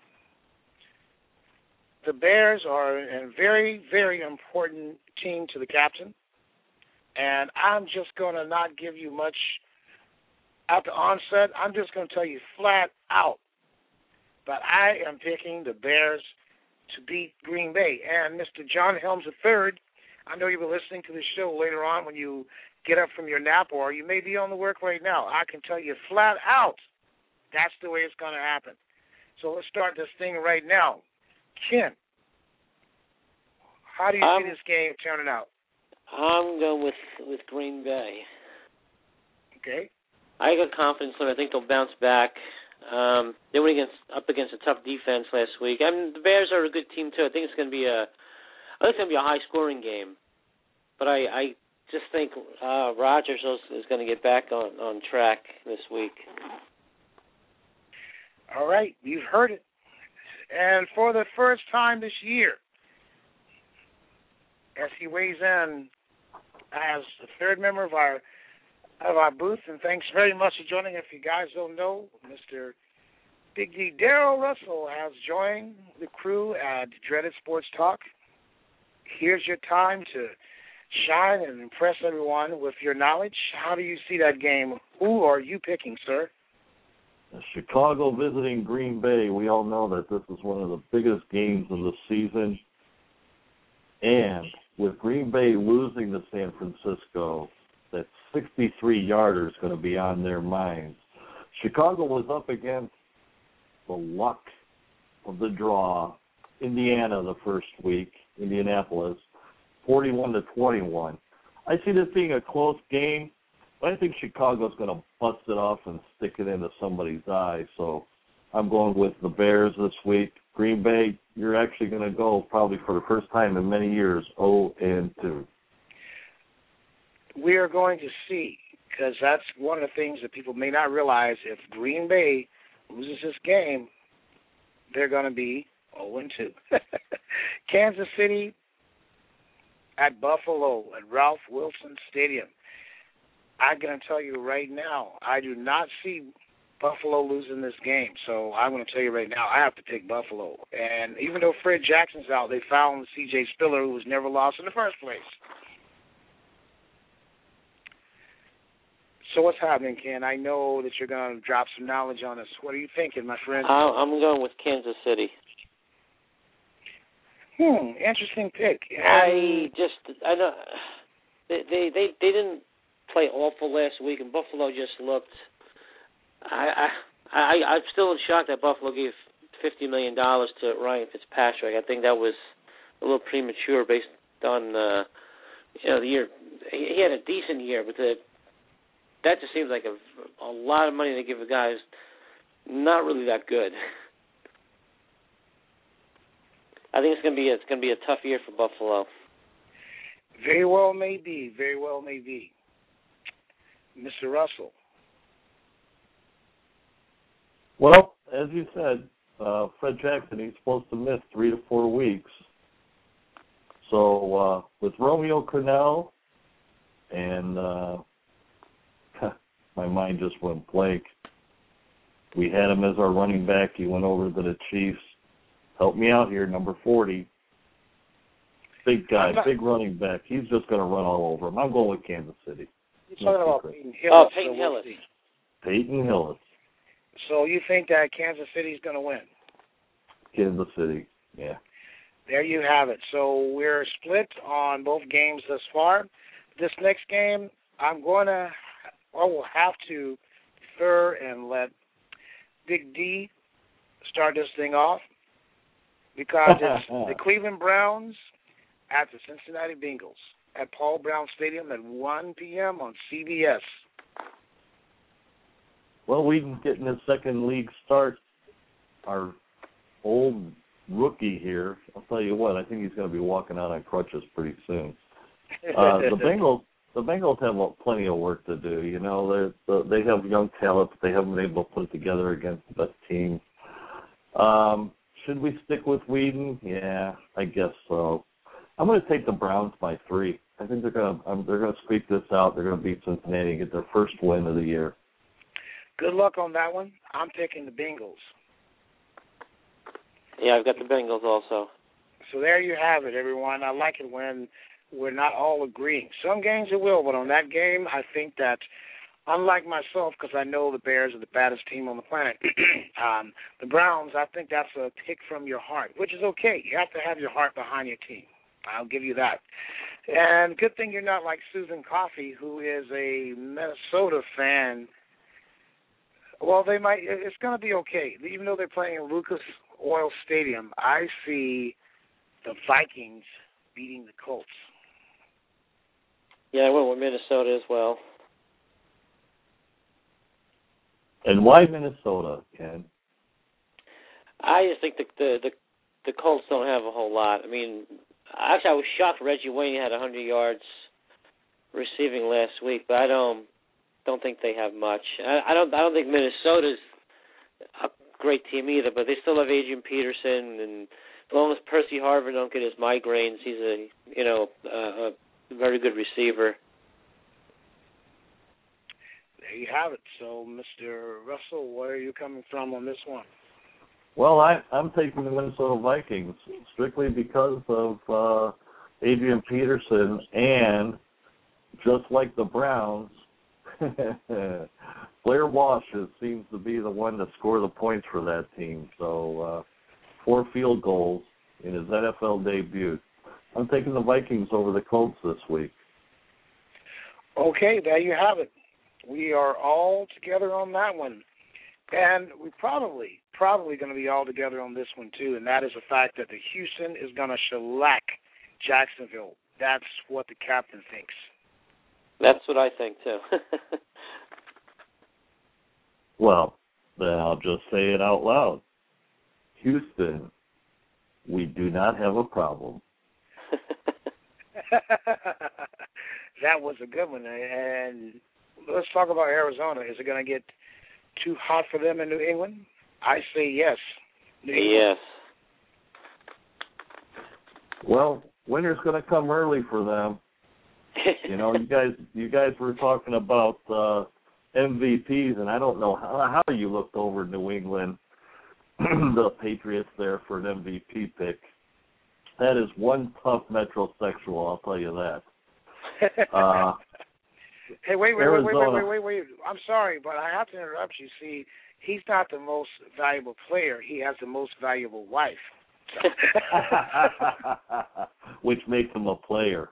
the Bears are a very, very important team to the captain, and I'm just going to not give you much at the onset. I'm just going to tell you flat out that I am picking the Bears to beat Green Bay. And Mister John Helms the third, I know you'll be listening to the show later on when you get up from your nap, or you may be on the work right now. I can tell you flat out that's the way it's going to happen. So let's start this thing right now. Ken, how do you um, see this game turning out? I'm going with, with Green Bay. Okay. I got confidence in them. I think they'll bounce back. Um, they went against up against a tough defense last week. I mean, the Bears are a good team too. I think it's going to be a, I think it's going to be a high-scoring game. But I, I just think uh, Rodgers is going to get back on, on track this week. All right, you've heard it. And for the first time this year, as he weighs in as the third member of our of our booth, and thanks very much for joining. If you guys don't know, Mister Big D Darrell Russell has joined the crew at Dreaded Sports Talk. Here's your time to shine and impress everyone with your knowledge. How do you see that game? Who are you picking, sir? Chicago visiting Green Bay. We all know that this is one of the biggest games of the season. And with Green Bay losing to San Francisco, that sixty-three yarder is going to be on their minds. Chicago was up against the luck of the draw. Indiana the first week, Indianapolis, forty-one to twenty-one. I see this being a close game, but I think Chicago's going to bust it off and stick it into somebody's eye. So I'm going with the Bears this week. Green Bay, you're actually going to go probably for the first time in many years, oh and two. We are going to see, because that's one of the things that people may not realize. If Green Bay loses this game, they're going to be oh and two. Kansas City at Buffalo at Ralph Wilson Stadium. I'm going to tell you right now, I do not see Buffalo losing this game. So I'm going to tell you right now, I have to pick Buffalo. And even though Fred Jackson's out, they found C J Spiller, who was never lost in the first place. So what's happening, Ken? I know that you're going to drop some knowledge on us. What are you thinking, my friend? I'm going with Kansas City. Hmm, interesting pick. I just, I know, they, they, they, they didn't play awful last week, and Buffalo just looked, I, I, I, I'm still in shock that Buffalo gave fifty million dollars to Ryan Fitzpatrick. I think that was a little premature based on, uh, you know, the year. He, he had a decent year, but the that just seems like a, a lot of money to give a guy who's not really that good. I think it's gonna be it's gonna be a tough year for Buffalo. Very well may be. Very well may be. Mister Russell. Well, as you said, uh, Fred Jackson, he's supposed to miss three to four weeks. So uh, with Romeo Crennel and uh, my mind just went blank. We had him as our running back. He went over to the Chiefs. Help me out here, number forty. Big guy, not, big running back. He's just going to run all over him. I'm going with Kansas City. You're talking about Peyton Hillis. Oh, Peyton so Hillis. We'll Peyton Hillis. So you think that Kansas City's going to win? Kansas City, yeah. There you have it. So we're split on both games thus far. This next game, I'm going to, I will have to defer and let Big D start this thing off because it's the Cleveland Browns at the Cincinnati Bengals at Paul Brown Stadium at one p.m. on C B S. Well, Whedon's getting his second league start. Our old rookie here, I'll tell you what, I think he's going to be walking out on crutches pretty soon. Uh, the Bengals, the Bengals have plenty of work to do. You know, they they have young talent, but they haven't been able to put it together against the best team. Um, should we stick with Whedon? Yeah, I guess so. I'm going to take the Browns by three. I think they're going to um, they're going to squeak this out. They're going to beat Cincinnati and get their first win of the year. Good luck on that one. I'm picking the Bengals. Yeah, I've got the Bengals also. So there you have it, everyone. I like it when we're not all agreeing. Some games it will, but on that game, I think that, unlike myself, because I know the Bears are the baddest team on the planet, um, the Browns, I think that's a pick from your heart, which is okay. You have to have your heart behind your team. I'll give you that. And good thing you're not like Susan Coffey, who is a Minnesota fan. Well, they might. It's going to be okay. Even though they're playing in Lucas Oil Stadium, I see the Vikings beating the Colts. Yeah, I went with Minnesota as well. And why Minnesota, Ken? I just think the the the, the Colts don't have a whole lot. I mean, actually, I was shocked Reggie Wayne had one hundred yards receiving last week, but I don't. Don't think they have much. I, I don't. I don't think Minnesota's a great team either. But they still have Adrian Peterson, and as long as Percy Harvin don't get his migraines, he's a you know uh, a very good receiver. There you have it. So, Mister Russell, where are you coming from on this one? Well, I, I'm taking the Minnesota Vikings strictly because of uh, Adrian Peterson, and just like the Browns. Blair Walsh is, seems to be the one to score the points for that team. So uh, four field goals in his N F L debut. I'm taking the Vikings over the Colts this week. Okay, there you have it. We are all together on that one. And we probably, probably going to be all together on this one too, and that is the fact that the Houston is going to shellac Jacksonville. That's what the captain thinks. That's what I think, too. Well, then I'll just say it out loud. Houston, we do not have a problem. That was a good one. And let's talk about Arizona. Is it going to get too hot for them in New England? I say yes. New yes. Well, winter's going to come early for them. You know, you guys, you guys were talking about uh, M V Ps, and I don't know how, how you looked over New England, the Patriots there for an M V P pick. That is one tough metrosexual, I'll tell you that. Uh, hey, wait, wait, Arizona. wait, wait, wait, wait, wait. I'm sorry, but I have to interrupt you. See, he's not the most valuable player. He has the most valuable wife. Which makes him a player.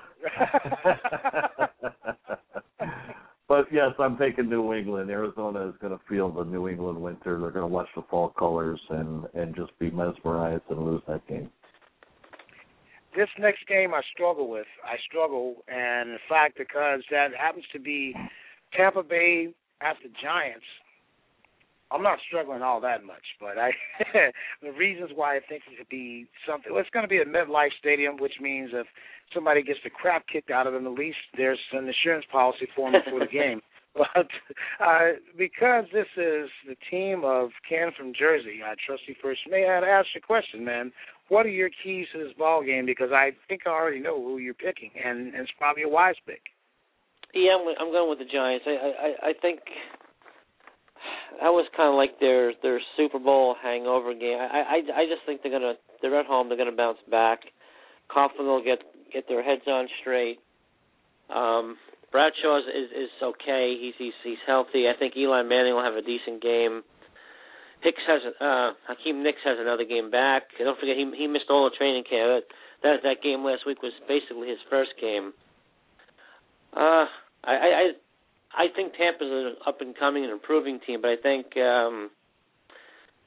But yes, I'm taking New England. Arizona is going to feel the New England winter. They're going to watch the fall colors and, and just be mesmerized and lose that game. This next game I struggle with. I struggle, and in fact, because that happens to be Tampa Bay at the Giants, I'm not struggling all that much, but I the reasons why I think it could be something. Well, it's going to be at MetLife Stadium, which means if somebody gets the crap kicked out of them, at least there's an insurance policy for them before the game. But uh, because this is the team of Ken from Jersey, I trust you first. May I ask you a question, man? What are your keys to this ball game? Because I think I already know who you're picking, and, and it's probably a wise pick. Yeah, I'm, I'm going with the Giants. I, I, I think that was kind of like their their Super Bowl hangover game. I, I, I just think they're gonna they're at home. They're gonna bounce back. Coughlin will get get their heads on straight. Um, Bradshaw is, is okay. He's, he's he's healthy. I think Eli Manning will have a decent game. Hicks has uh, Hakeem Nicks has another game back. And don't forget he he missed all the training camp. That that, that game last week was basically his first game. Uh, I I I think Tampa's an up and coming and improving team, but I think um,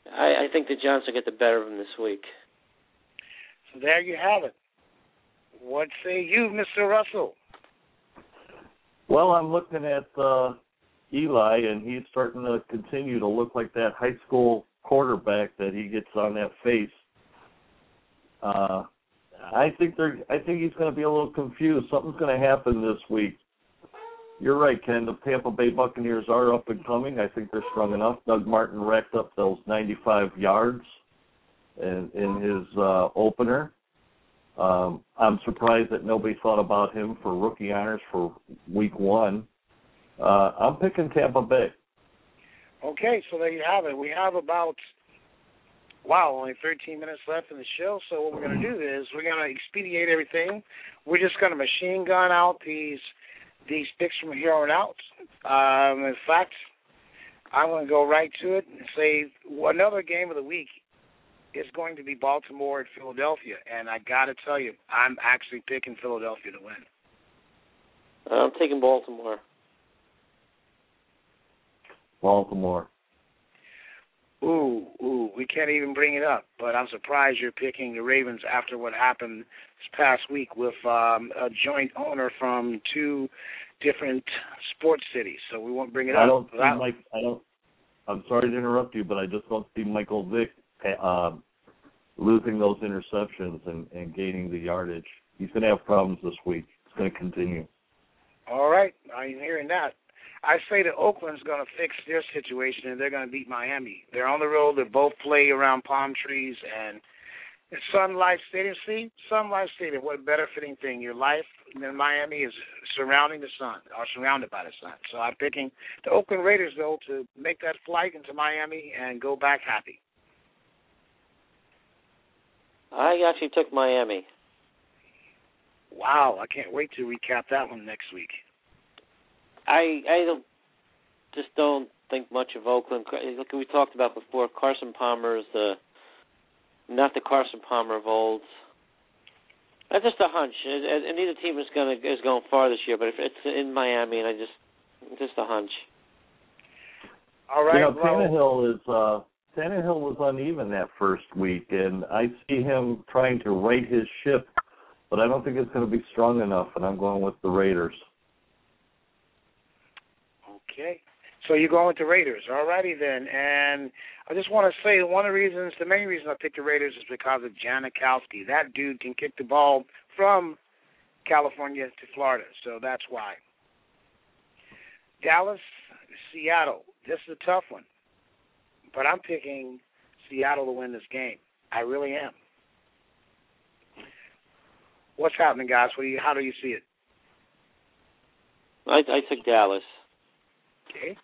I, I think the Giants will get the better of them this week. So there you have it. What say you, Mister Russell? Well, I'm looking at uh, Eli, and he's starting to continue to look like that high school quarterback that he gets on that face. Uh, I think they're. I think he's going to be a little confused. Something's going to happen this week. You're right, Ken. The Tampa Bay Buccaneers are up and coming. I think they're strong enough. Doug Martin racked up those ninety-five yards in, in his uh, opener. Um, I'm surprised that nobody thought about him for rookie honors for week one. Uh, I'm picking Tampa Bay. Okay, so there you have it. We have about, wow, only thirteen minutes left in the show. So what we're going to do is we're going to expedite everything. We're just going to machine gun out these these picks from here on out. Um, in fact, I'm going to go right to it and say another game of the week is going to be Baltimore at Philadelphia. And I got to tell you, I'm actually picking Philadelphia to win. I'm taking Baltimore. Baltimore. Ooh, ooh, we can't even bring it up. But I'm surprised you're picking the Ravens after what happened this past week with um, a joint owner from two different sports cities. So we won't bring it I up. don't see I, Mike. I don't. I'm sorry to interrupt you, but I just don't see Michael Vick uh, losing those interceptions and, and gaining the yardage. He's going to have problems this week. It's going to continue. All right, I'm hearing that. I say that Oakland's going to fix their situation, and they're going to beat Miami. They're on the road. They both play around palm trees, and it's Sun Life Stadium. See, Sun Life Stadium, what a better fitting thing. Your life in Miami is surrounding the sun, or surrounded by the sun. So I'm picking the Oakland Raiders, though, to make that flight into Miami and go back happy. I actually took Miami. Wow, I can't wait to recap that one next week. I I don't just don't think much of Oakland. Look, we talked about before. Carson Palmer is the not the Carson Palmer of old. That's just a hunch, and, and neither team is going is going far this year. But if it's in Miami, and I just just a hunch. All right. You know, well, Tannehill is uh, Tannehill was uneven that first week, and I see him trying to right his ship, but I don't think it's going to be strong enough. And I'm going with the Raiders. Okay. So you're going with the Raiders. All righty then. And I just want to say one of the reasons, the main reason I picked the Raiders is because of Janikowski. That dude can kick the ball from California to Florida. So that's why. Dallas, Seattle. This is a tough one. But I'm picking Seattle to win this game. I really am. What's happening, guys? What do you, how do you see it? I, I took Dallas. Okay.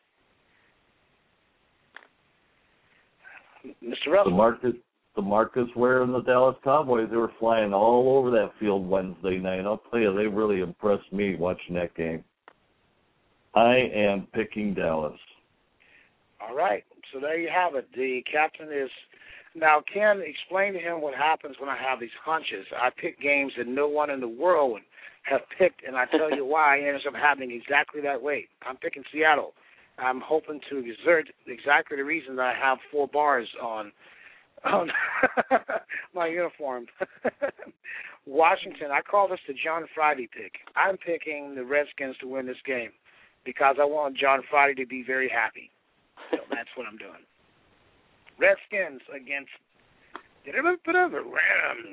Mister Russell. The Marcus, the Marcus Ware and the Dallas Cowboys, they were flying all over that field Wednesday night. I'll tell you, they really impressed me watching that game. I am picking Dallas. All right. So there you have it. The captain is now. Ken, explain to him what happens when I have these hunches. I pick games that no one in the world would have picked, and I tell you why it ends up happening exactly that way. I'm picking Seattle. I'm hoping to exert exactly the reason that I have four bars on on my uniform. Washington, I call this the John Friday pick. I'm picking the Redskins to win this game because I want John Friday to be very happy. So that's what I'm doing. Redskins against the Rams.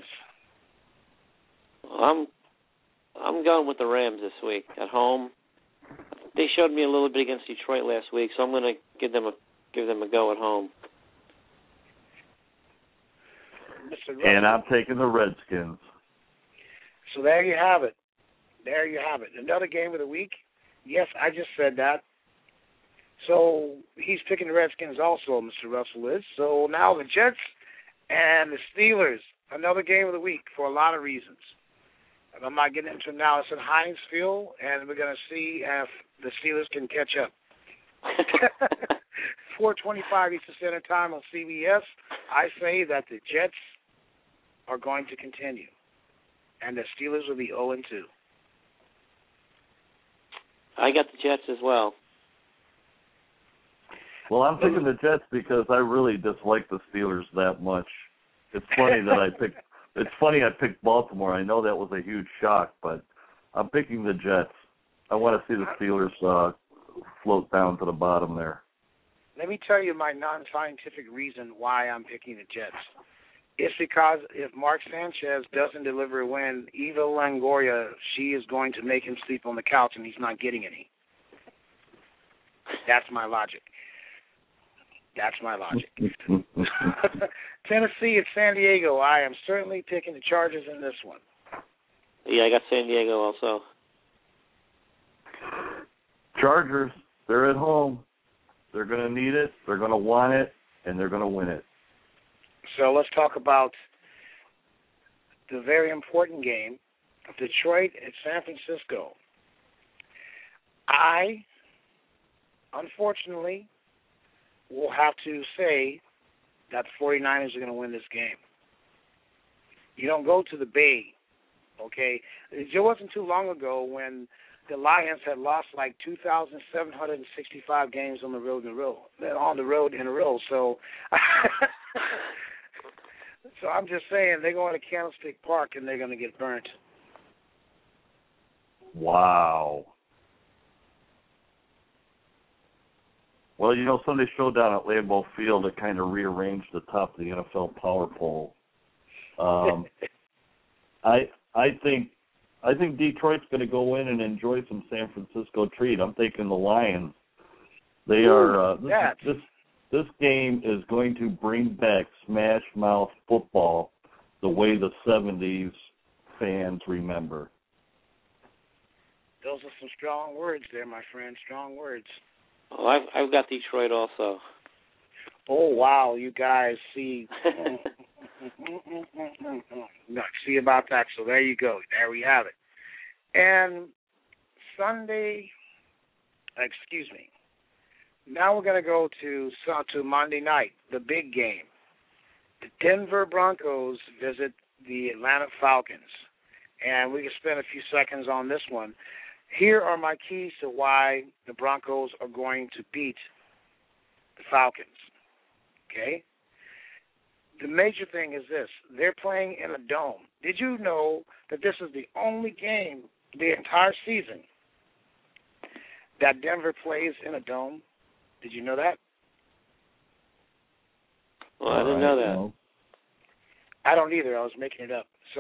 I'm I'm going with the Rams this week at home. They showed me a little bit against Detroit last week, so I'm going to give them a give them a go at home. And I'm taking the Redskins. So there you have it. There you have it. Another game of the week. Yes, I just said that. So he's picking the Redskins also, Mister Russell is. So now the Jets and the Steelers. Another game of the week for a lot of reasons. I'm not getting into it now. It's in Heinz Field, and we're going to see if the Steelers can catch up. four twenty-five Eastern Standard Time on C B S. I say that the Jets are going to continue, and the Steelers will be oh and two. I got the Jets as well. Well, I'm picking the Jets because I really dislike the Steelers that much. It's funny that I picked. It's funny I picked Baltimore. I know that was a huge shock, but I'm picking the Jets. I want to see the Steelers uh, float down to the bottom there. Let me tell you my non-scientific reason why I'm picking the Jets. It's because if Mark Sanchez doesn't deliver a win, Eva Longoria, she is going to make him sleep on the couch, and he's not getting any. That's my logic. That's my logic. Tennessee at San Diego. I am certainly picking the Chargers in this one. Yeah, I got San Diego also. Chargers, they're at home. They're going to need it, they're going to want it, and they're going to win it. So let's talk about the very important game of Detroit at San Francisco. I, unfortunately, will have to say that the 49ers are going to win this game. You don't go to the Bay, okay? It wasn't too long ago when the Lions had lost like two thousand seven hundred sixty-five games on the road in a row, on the road in a row. So, so I'm just saying they're going to Candlestick Park and they're going to get burnt. Wow. Well, you know, Sunday Showdown at Lambeau Field, it kind of rearranged the top of the N F L power poll. Um, I I think I think Detroit's going to go in and enjoy some San Francisco treat. I'm thinking the Lions. They are uh, this, this this game is going to bring back Smash Mouth football the way the seventies fans remember. Those are some strong words there, my friend. Strong words. Oh, I've I've got Detroit also. Oh wow, you guys see. No, see about that. So there you go. There we have it. And Sunday, excuse me. Now we're going to go to to Monday night, the big game. The Denver Broncos visit the Atlanta Falcons, and we can spend a few seconds on this one. Here are my keys to why the Broncos are going to beat the Falcons. Okay? The major thing is this. They're playing in a dome. Did you know that this is the only game the entire season that Denver plays in a dome? Did you know that? Well, I didn't know that. I don't either. I was making it up. So,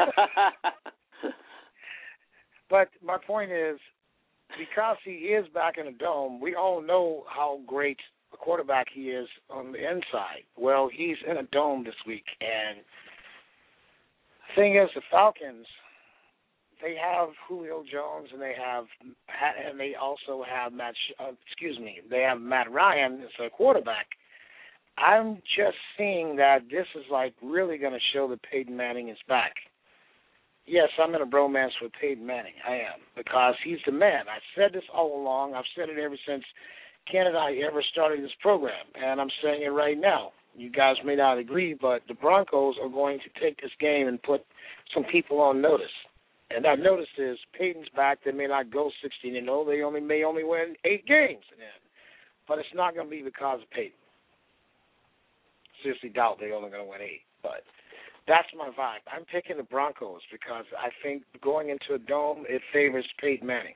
but my point is, because he is back in a dome, we all know how great a quarterback he is on the inside. Well, he's in a dome this week, and the thing is, the Falcons, they have Julio Jones, and they have, and they also have Matt. Uh, excuse me, they have Matt Ryan as a quarterback. I'm just seeing that this is like really going to show that Peyton Manning is back. Yes, I'm in a bromance with Peyton Manning. I am, because he's the man. I've said this all along. I've said it ever since Ken and I ever started this program, and I'm saying it right now. You guys may not agree, but the Broncos are going to take this game and put some people on notice. And that notice is Peyton's back. They may not go sixteen and oh. They only may only win eight games then. But it's not going to be because of Peyton. Seriously doubt they're only going to win eight. But that's my vibe. I'm picking the Broncos because I think going into a dome, it favors Peyton Manning.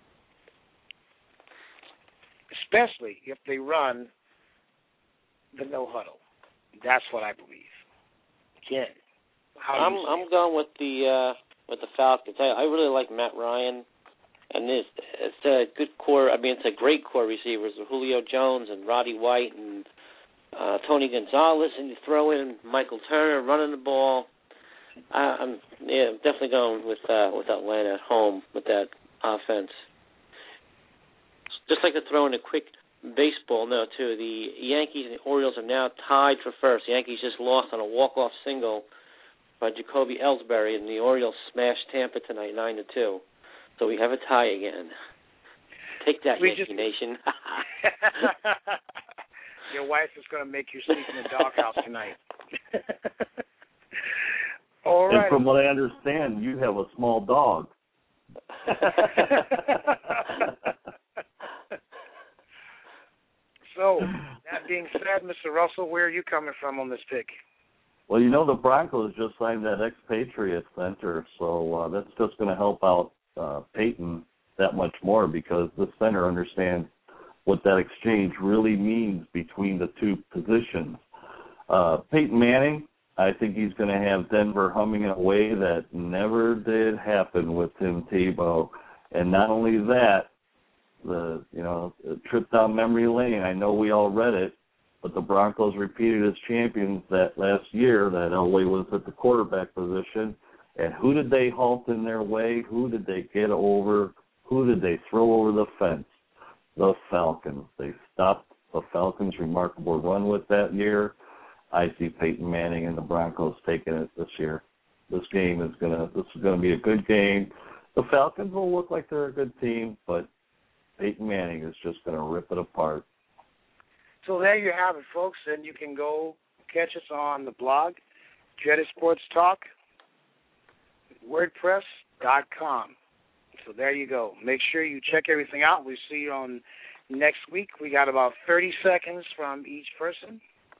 Especially if they run the no huddle. That's what I believe. Again, how I'm do you I'm going with the uh, with the Falcons. I, I really like Matt Ryan, and this it's a good core. I mean, it's a great core receivers with Julio Jones and Roddy White and uh, Tony Gonzalez, and you throw in Michael Turner running the ball. I, I'm yeah, definitely going with uh, with Atlanta at home with that offense. Just like to throw in a quick baseball note, too. The Yankees and the Orioles are now tied for first. The Yankees just lost on a walk-off single by Jacoby Ellsbury, and the Orioles smashed Tampa tonight nine to two. So we have a tie again. Take that, we Yankee just... Nation. Your wife is going to make you sleep in the doghouse tonight. All right. And from what I understand, you have a small dog. So, that being said, Mister Russell, where are you coming from on this pick? Well, you know, the Broncos just signed that expatriate center, so uh, that's just going to help out uh, Peyton that much more because the center understands what that exchange really means between the two positions. Uh, Peyton Manning, I think he's going to have Denver humming in a way that never did happen with Tim Tebow. And not only that, the you know the trip down memory lane, I know we all read it, but the Broncos repeated as champions that last year that Elway was at the quarterback position. And who did they halt in their way? Who did they get over? Who did they throw over the fence? The Falcons. They stopped the Falcons' remarkable run with that year. I see Peyton Manning and the Broncos taking it this year. This game is gonna. This is gonna be a good game. The Falcons will look like they're a good team, but Peyton Manning is just gonna rip it apart. So there you have it, folks, and you can go catch us on the blog, Dreaded Sports Talk, WordPress dot com. So there you go. Make sure you check everything out. We'll see you on next week. We got about thirty seconds from each person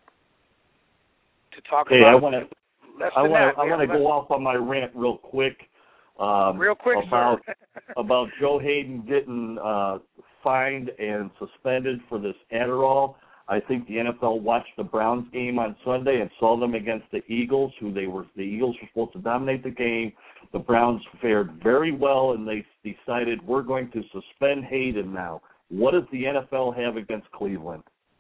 to talk hey, about. I want to. I want to. I want to go less. off on my rant real quick. Um, real quick, about sir. about Joe Hayden getting uh, fined and suspended for this Adderall. I think the N F L watched the Browns game on Sunday and saw them against the Eagles, who they were. The Eagles were supposed to dominate the game. The Browns fared very well, and they decided we're going to suspend Hayden now. What does the N F L have against Cleveland?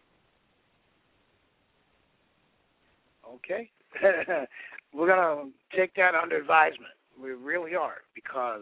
Okay. We're going to take that under advisement. We really are, because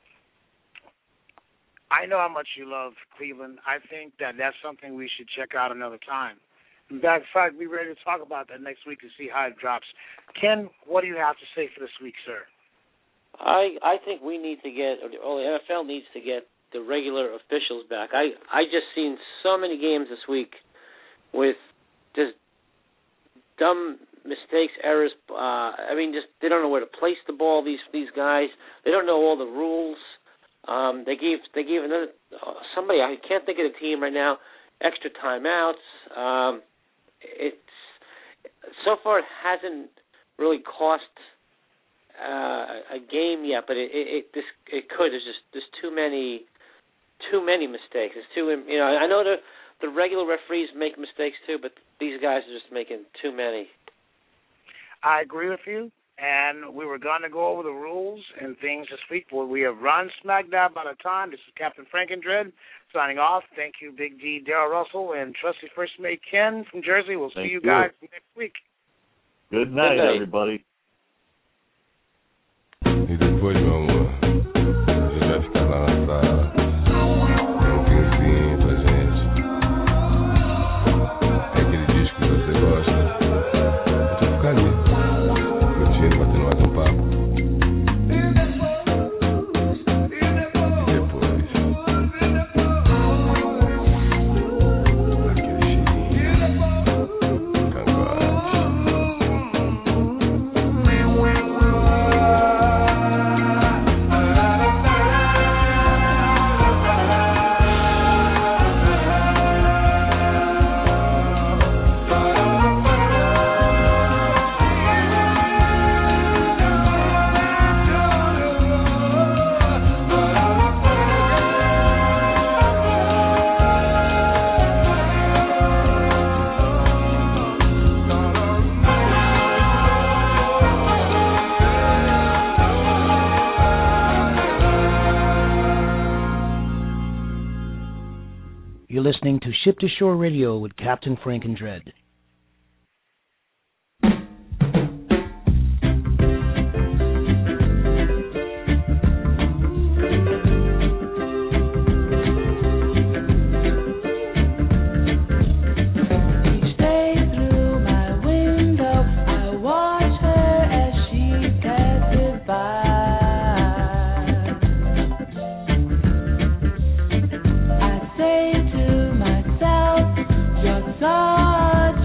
I know how much you love Cleveland. I think that that's something we should check out another time. In fact, we're ready to talk about that next week to see how it drops. Ken, what do you have to say for this week, sir? I I think we need to get, or the N F L needs to get the regular officials back. I I just seen so many games this week with just dumb mistakes, errors. Uh, I mean, just they don't know where to place the ball. These these guys, they don't know all the rules. Um, they gave they gave another uh, somebody, I can't think of the team right now, extra timeouts. Um, it's so far it hasn't really cost uh, a game yet, but it it, it this it could. There's just there's too many too many mistakes. It's too you know I know the the regular referees make mistakes too, but these guys are just making too many. I agree with you, and we were going to go over the rules and things this week, but we have run smack dab out of time. This is Captain Frankendread signing off. Thank you, Big D, Darrell Russell, and Trusty First Mate Ken from Jersey. We'll Thank see you, you guys next week. Good night, Good night. everybody. E depois, meu amor, a gente vai ficar lá na sala, um quinzinho pra gente. É aquele disco que você gosta. A gente vai ficar ali, curtindo, batendo mais um papo. E depois, aquele cheirinho, cangote. You're listening to Ship to Shore Radio with Captain Frankendread. Such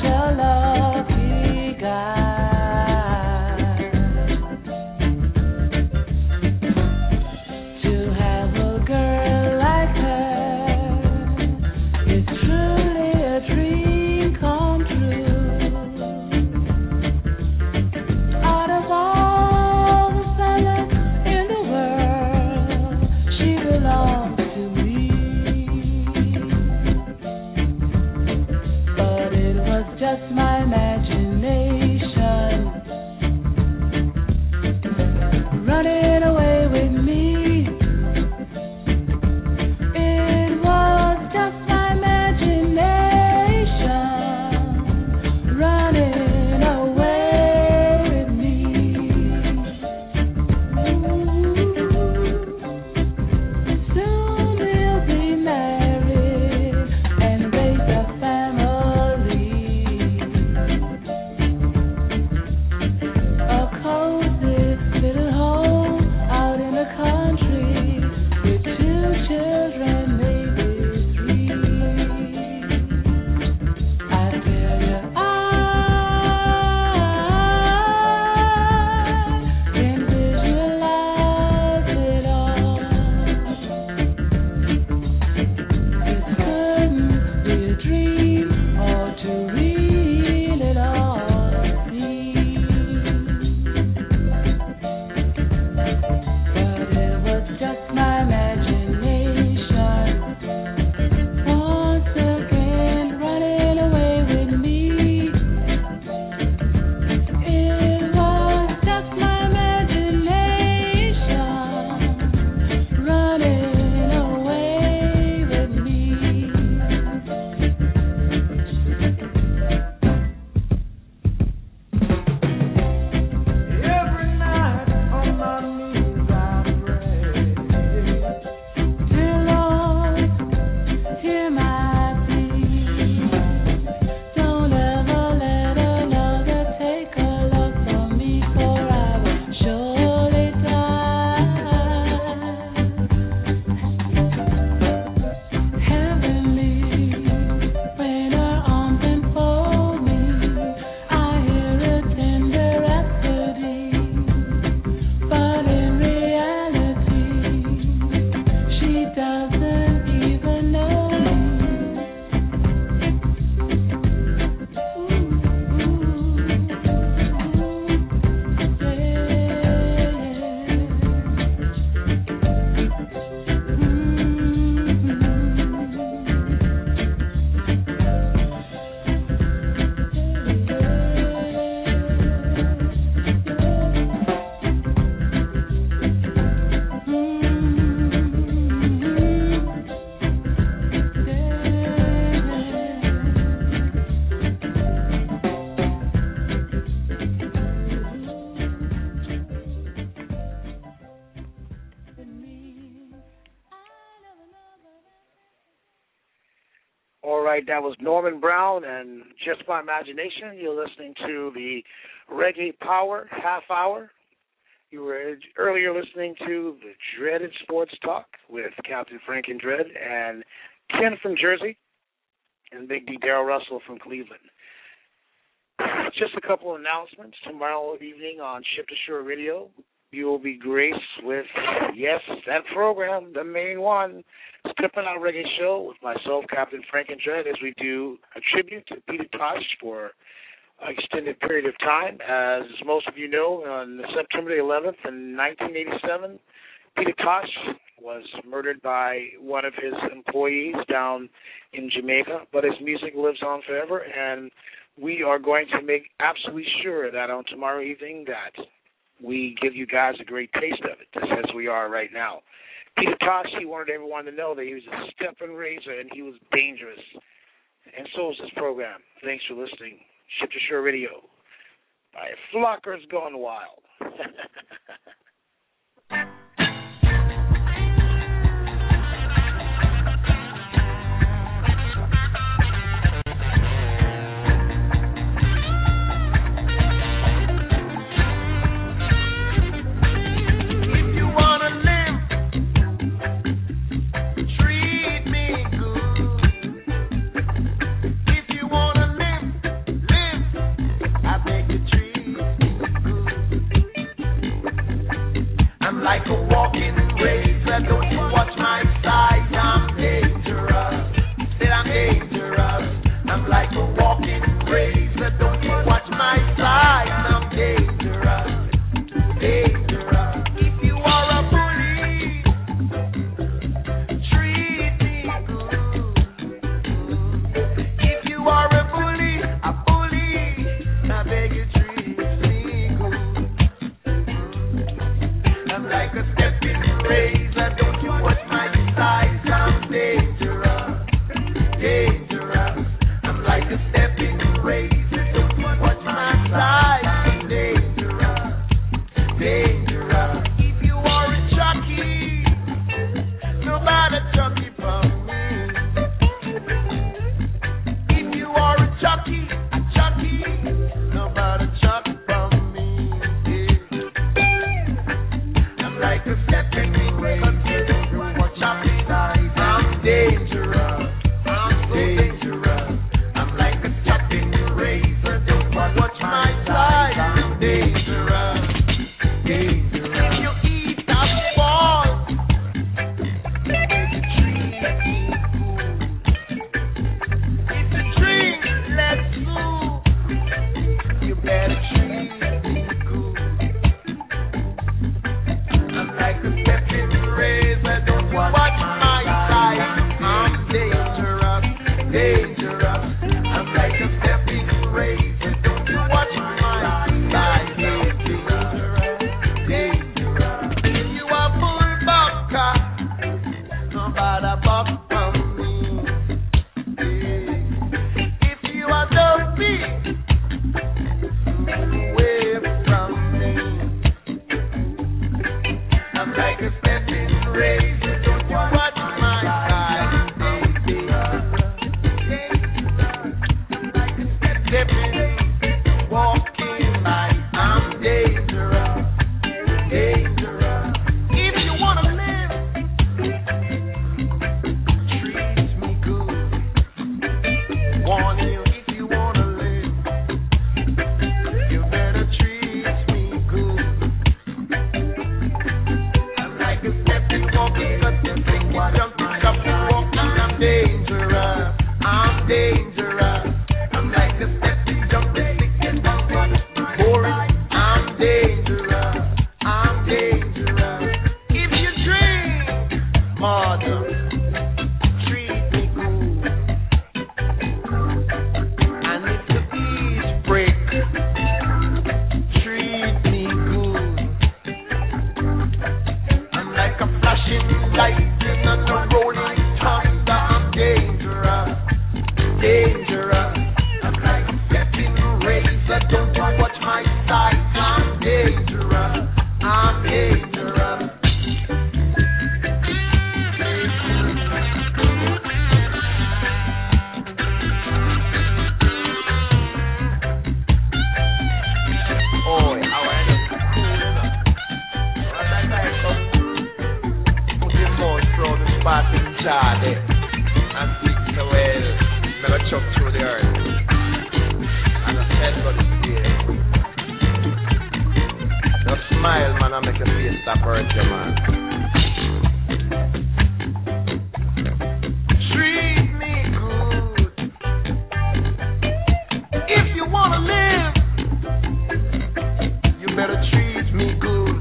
All right, that was Norman Brown and Just My Imagination. You're listening to the Reggae Power Half Hour. You were earlier listening to the Dreaded Sports Talk with Captain Frank and Dread and Ken from Jersey and Big D Darrell Russell from Cleveland. Just a couple of announcements. Tomorrow evening on Ship to Shore Radio, you will be graced with, yes, that program, the main one, Stepping Out Reggae Show with myself, Captain Frank and Dread, as we do a tribute to Peter Tosh for an extended period of time. As most of you know, on September the eleventh in nineteen eighty-seven, Peter Tosh was murdered by one of his employees down in Jamaica, but his music lives on forever, and we are going to make absolutely sure that on tomorrow evening that we give you guys a great taste of it, just as we are right now. Peter Tosh, he wanted everyone to know that he was a stepping razor and he was dangerous. And so is this program. Thanks for listening. Ship to Shore Radio by Flockers Gone Wild. Like a walking razor, don't you watch my size, I'm dangerous, said I'm dangerous. I'm like a walking razor, don't you watch my size, I'm dangerous, dangerous. If you are a bully, treat me good. If you are a bully, a bully, I beg you treat me good. I'm like a stepping razor, don't you watch my size, I'm dangerous, dangerous. I'm like a stepping razor, don't you watch my size, I'm dangerous, dangerous. If you are a jockey, nobody jockey for me. If you are a jockey, a jockey, nobody jockey for me. Like a stepping razor, watch out beside. I'm dangerous, I'm dangerous. I'm like a stepping razor, don't watch my side. I'm dangerous, dangerous. If you eat that ball, make you treat me good. If you drink, let's move. You better treat me good. Like a stepping razor, don't watch my size. I'm dangerous, dangerous. I'm like a stepping razor, don't watch my size. Dangerous, dangerous. If you are full bucker, nobody buck from me. If you are dopey, away from me. I'm like a stepping razor, don't you watch my size, baby. I'm like a stepping, walking by, I'm dangerous, dangerous. If you wanna live, treat me good. Warn you, if you wanna live, you better treat me good. Like a stepping, walking, cutting, singing, jumping, jumping, walking. I'm dangerous, I'm dangerous. I'm like a stepping, jumping, singing, jumping, boring. I'm dangerous, I'm dangerous. If you drink, mother, treat me good. And if the beach break, treat me good. Like a flashing light in a rolling thunder, I'm dangerous, dangerous. a birthday, man. Treat me good. If you wanna live, you better treat me good.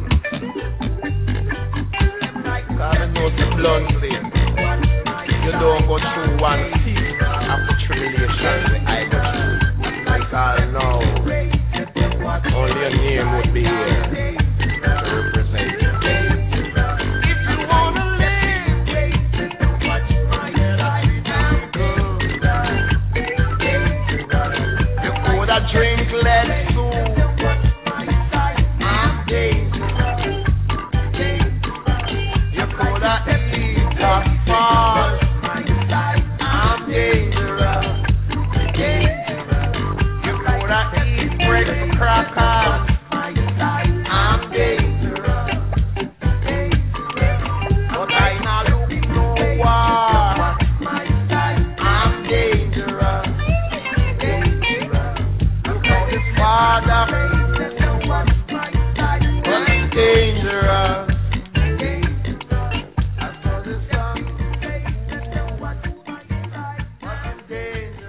Cause I know the bluntly, you don't go through one season after tribulation the I go through. Because now, only your name would be here to represent you. If you wanna live, watch my life good. You coulda drink less soup. I'm dangerous. You coulda eat a fall. I'm dangerous. You coulda eat bread crackers. I'm dangerous. But I not look no war. I'm dangerous. Look how the father was dangerous. I saw the sun was dangerous.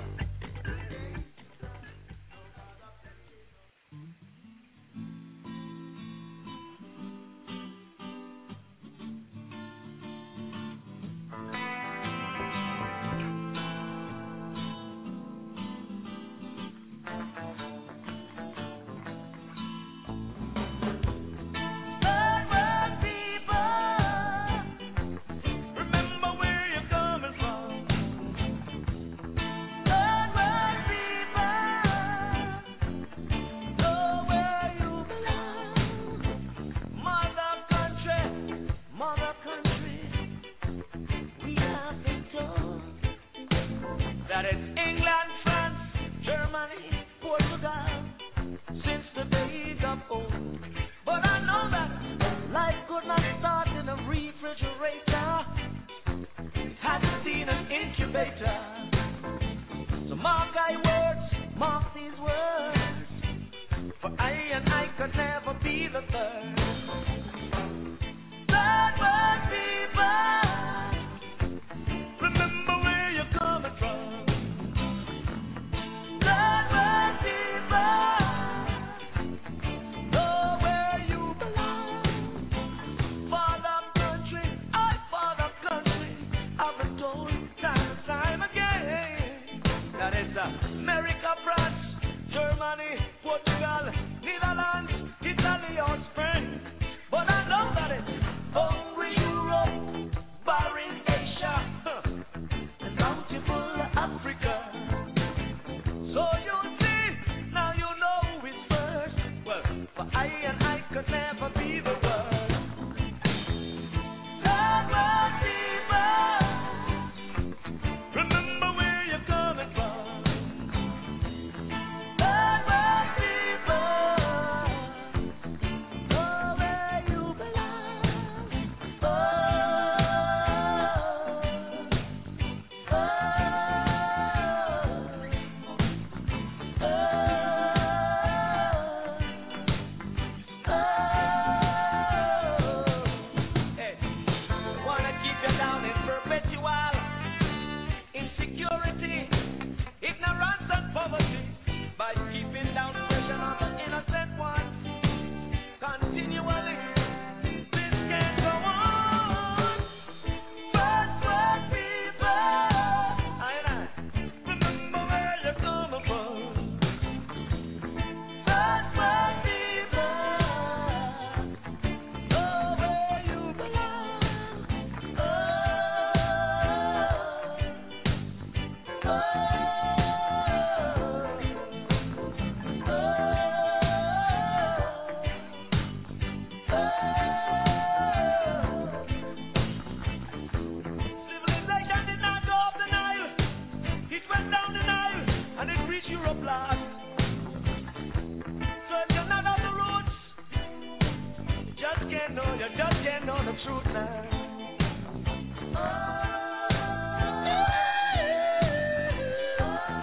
Remember where you're coming from. Third people, know where you belong. Mother country, mother country, we have been told that it's England, France, Germany, Portugal, since the days of old. But I know that life could not start in a refrigerator. It had seen an incubator. So mark I words, mark these words, for I and I could never be the third. Third world people, remember where you're coming from. Third world people, know where you belong. For the country, I for the country, I've been told time and time again that it's America, France, Germany, Portugal, Netherlands, Italy, or Spain. But I know that it's hungry Europe, barren Asia, huh, and bountiful Africa. So you see, now you know who is first. Well, for I and I could never be the worst. Third world people, remember where you're coming from. Third world people, know where you belong. Oh, Hey, wanna keep you down in perpetual insecurity, ignorance, and poverty by keeping down pressure on the innocent ones continually. This can't go on. First world people, I and I, remember where you're coming from. First world people, know where you belong. Oh, oh, Civilization did not go up the Nile. It went down the Nile and it reached Europe last. So if you're not on the roots, you just can't know, you just can't know the truth now. Oh,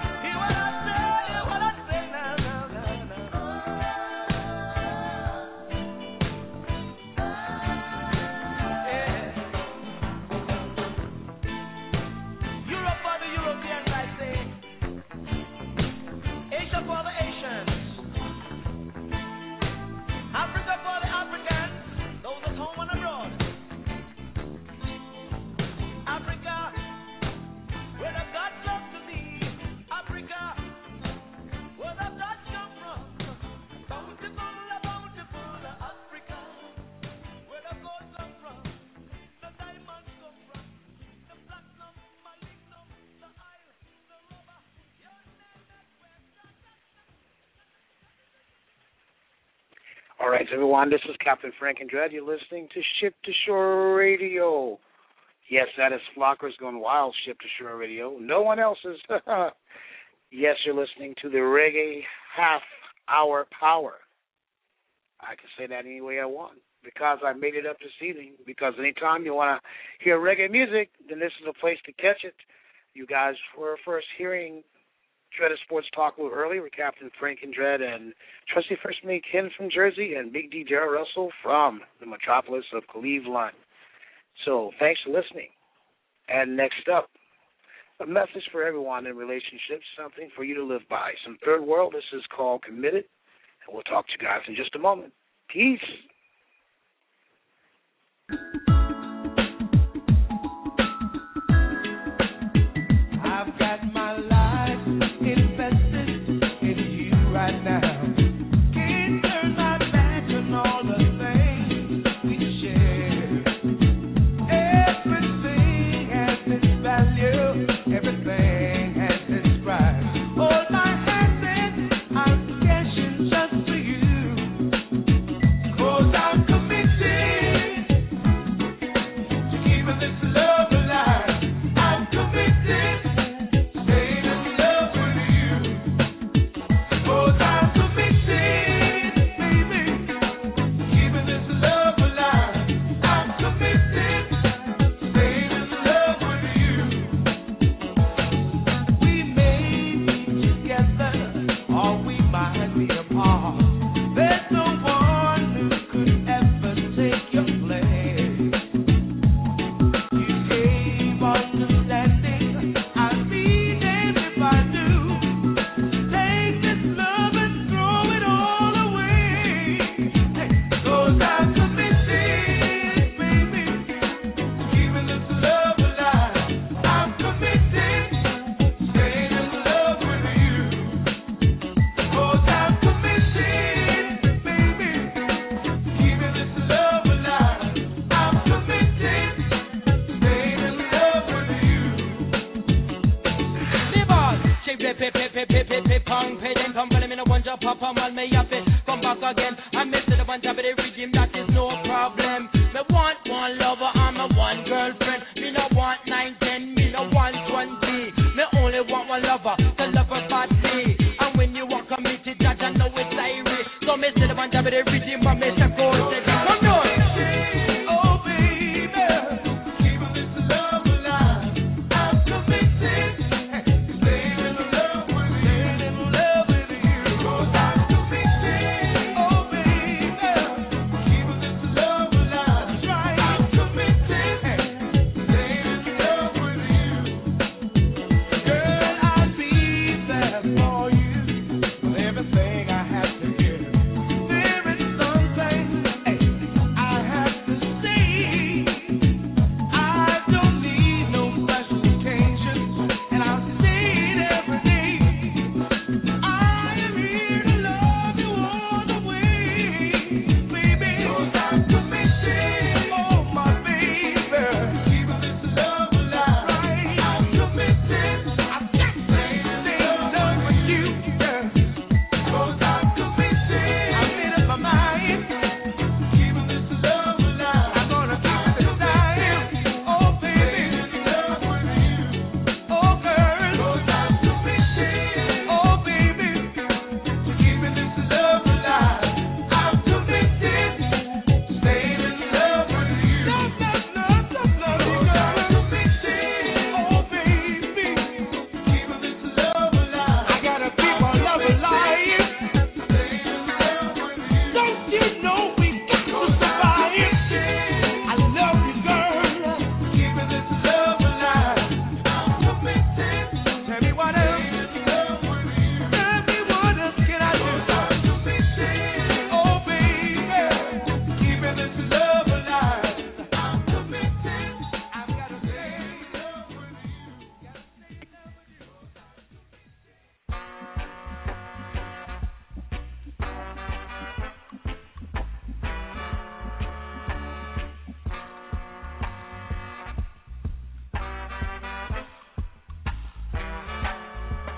right, everyone, this is Captain Frank and Dread. You're listening to Ship to Shore Radio. Yes, that is Flockers Gone Wild, Ship to Shore Radio. No one else is. Yes, you're listening to the Reggae Half Hour Power. I can say that any way I want because I made it up this evening. Because anytime you want to hear reggae music, then this is a place to catch it. You guys were first hearing Dreaded Sports Talk a little earlier with Captain Frank and Dread and Trustee First Mate Ken from Jersey and Big D Darrell Russell from the metropolis of Cleveland. So thanks for listening. And next up, a message for everyone in relationships, something for you to live by. Some third world, this is called Committed. And we'll talk to you guys in just a moment. Peace. I've got my life invested in you right now. Can't turn my back on all the things we share. Everything has its value, everything has its price. Hold my hand and I'll cash in just for you. 'Cause I'm committed to keeping this love alive. I'm committed.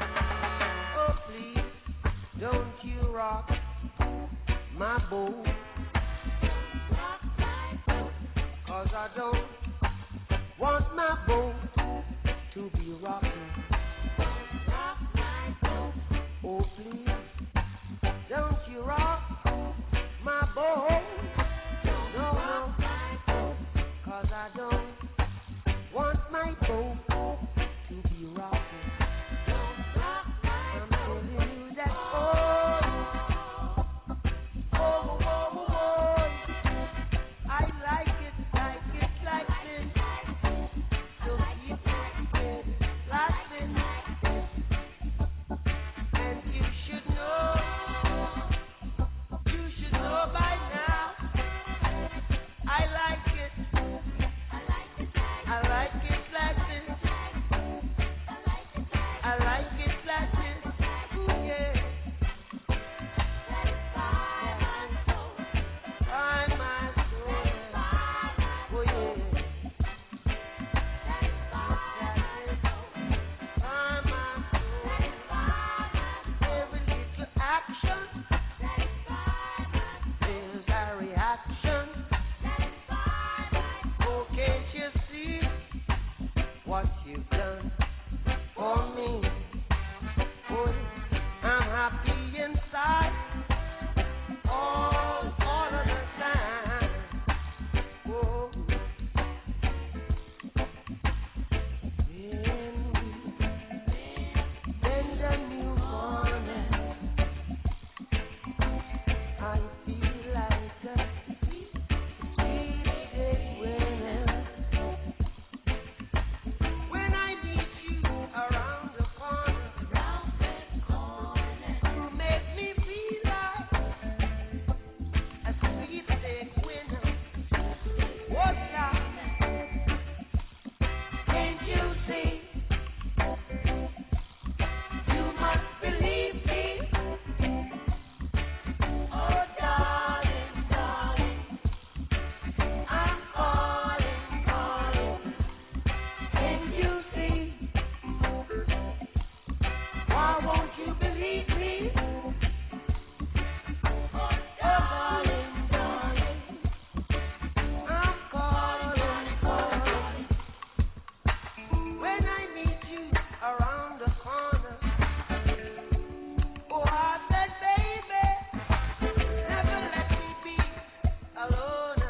My boat I don't want my boat to be rocking. Oh, please, don't you rock my boat. No, no, 'cause I don't want my boat to be rocking. I'm telling you that, oh, oh, oh, oh, oh, I like it, like it, like this. So keep it lasting. And you should know, you should know by now. I like it, I like it like this. I like it like this. Ooh, yeah. By my soul. Oh, yeah. By my soul. Every little action is a reaction. Oh, can't you see what you've done for me? Oh, I'm happy inside all, all of the time. Oh, when we bend a new morning, I feel like a sweet winner. When I meet you around the corner, you make me feel like a sweet winner. What's that? Can't you see? You must believe me. Oh, darling, darling, I'm calling, calling. Can you see? Why won't you believe me? Oh, darling, darling, I'm calling, calling. When I meet you around the corner, oh, I said, baby, never let me be alone.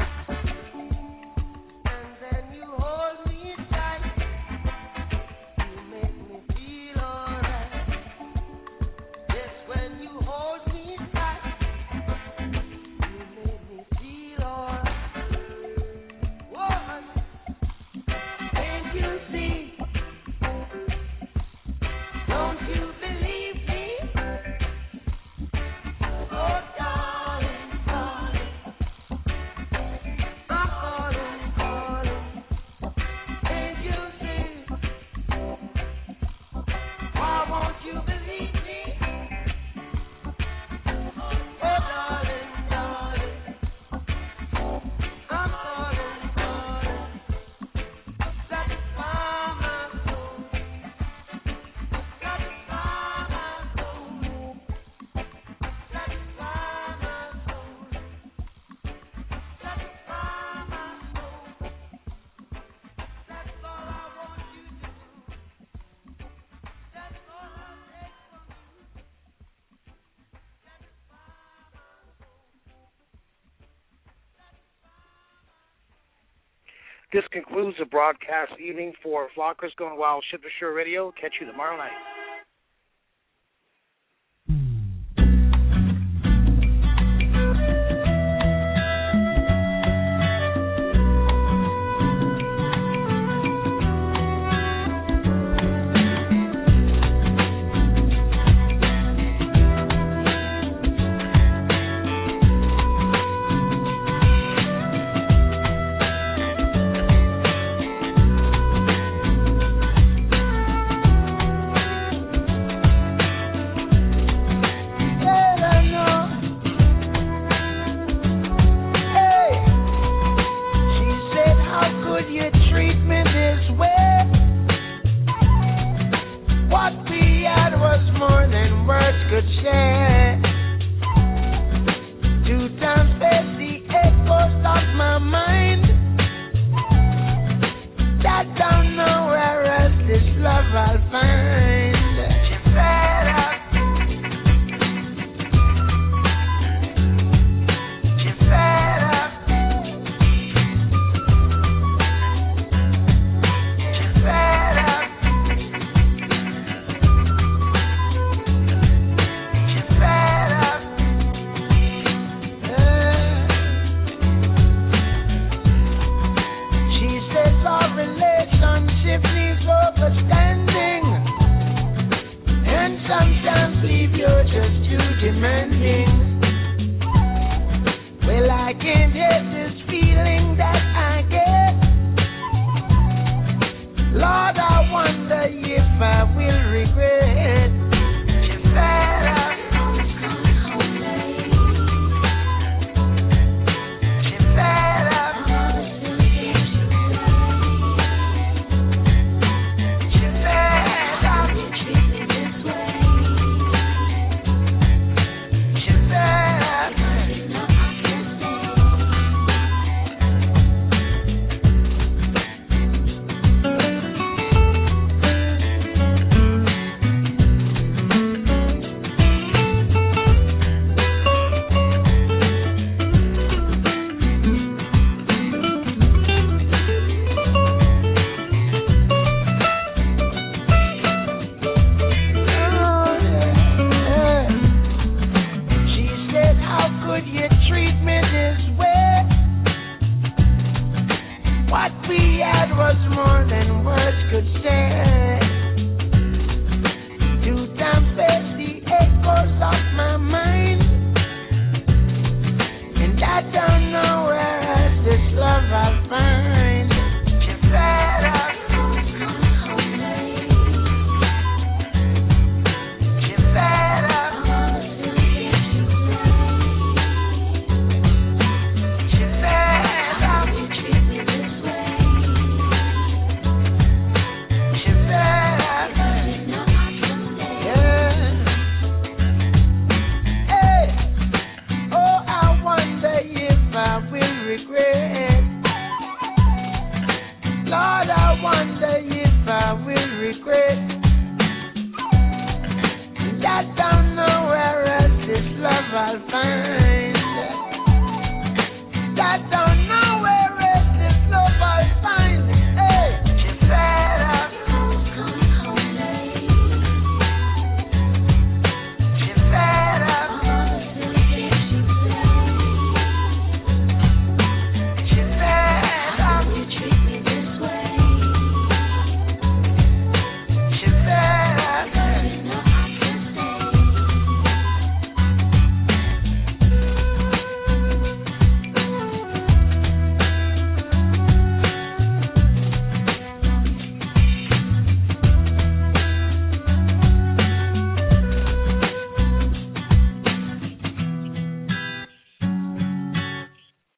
And then you hold me tight, you make me feel alright. Yes, when you hold me tight, you make me feel alright. Woman, can't you see? Don't you believe me? Oh, darling, darling, I'm calling, calling. Can't you see? Why won't you believe me? Oh, darling, darling, I'm calling, calling. Satisfy my soul. Satisfy my soul. Satisfy my soul. Satisfy my soul. That's all I want you to do. That's all I take from you. This concludes the broadcast evening for Flockers Going Wild, Ship Ashore Radio. Catch you tomorrow night. fine.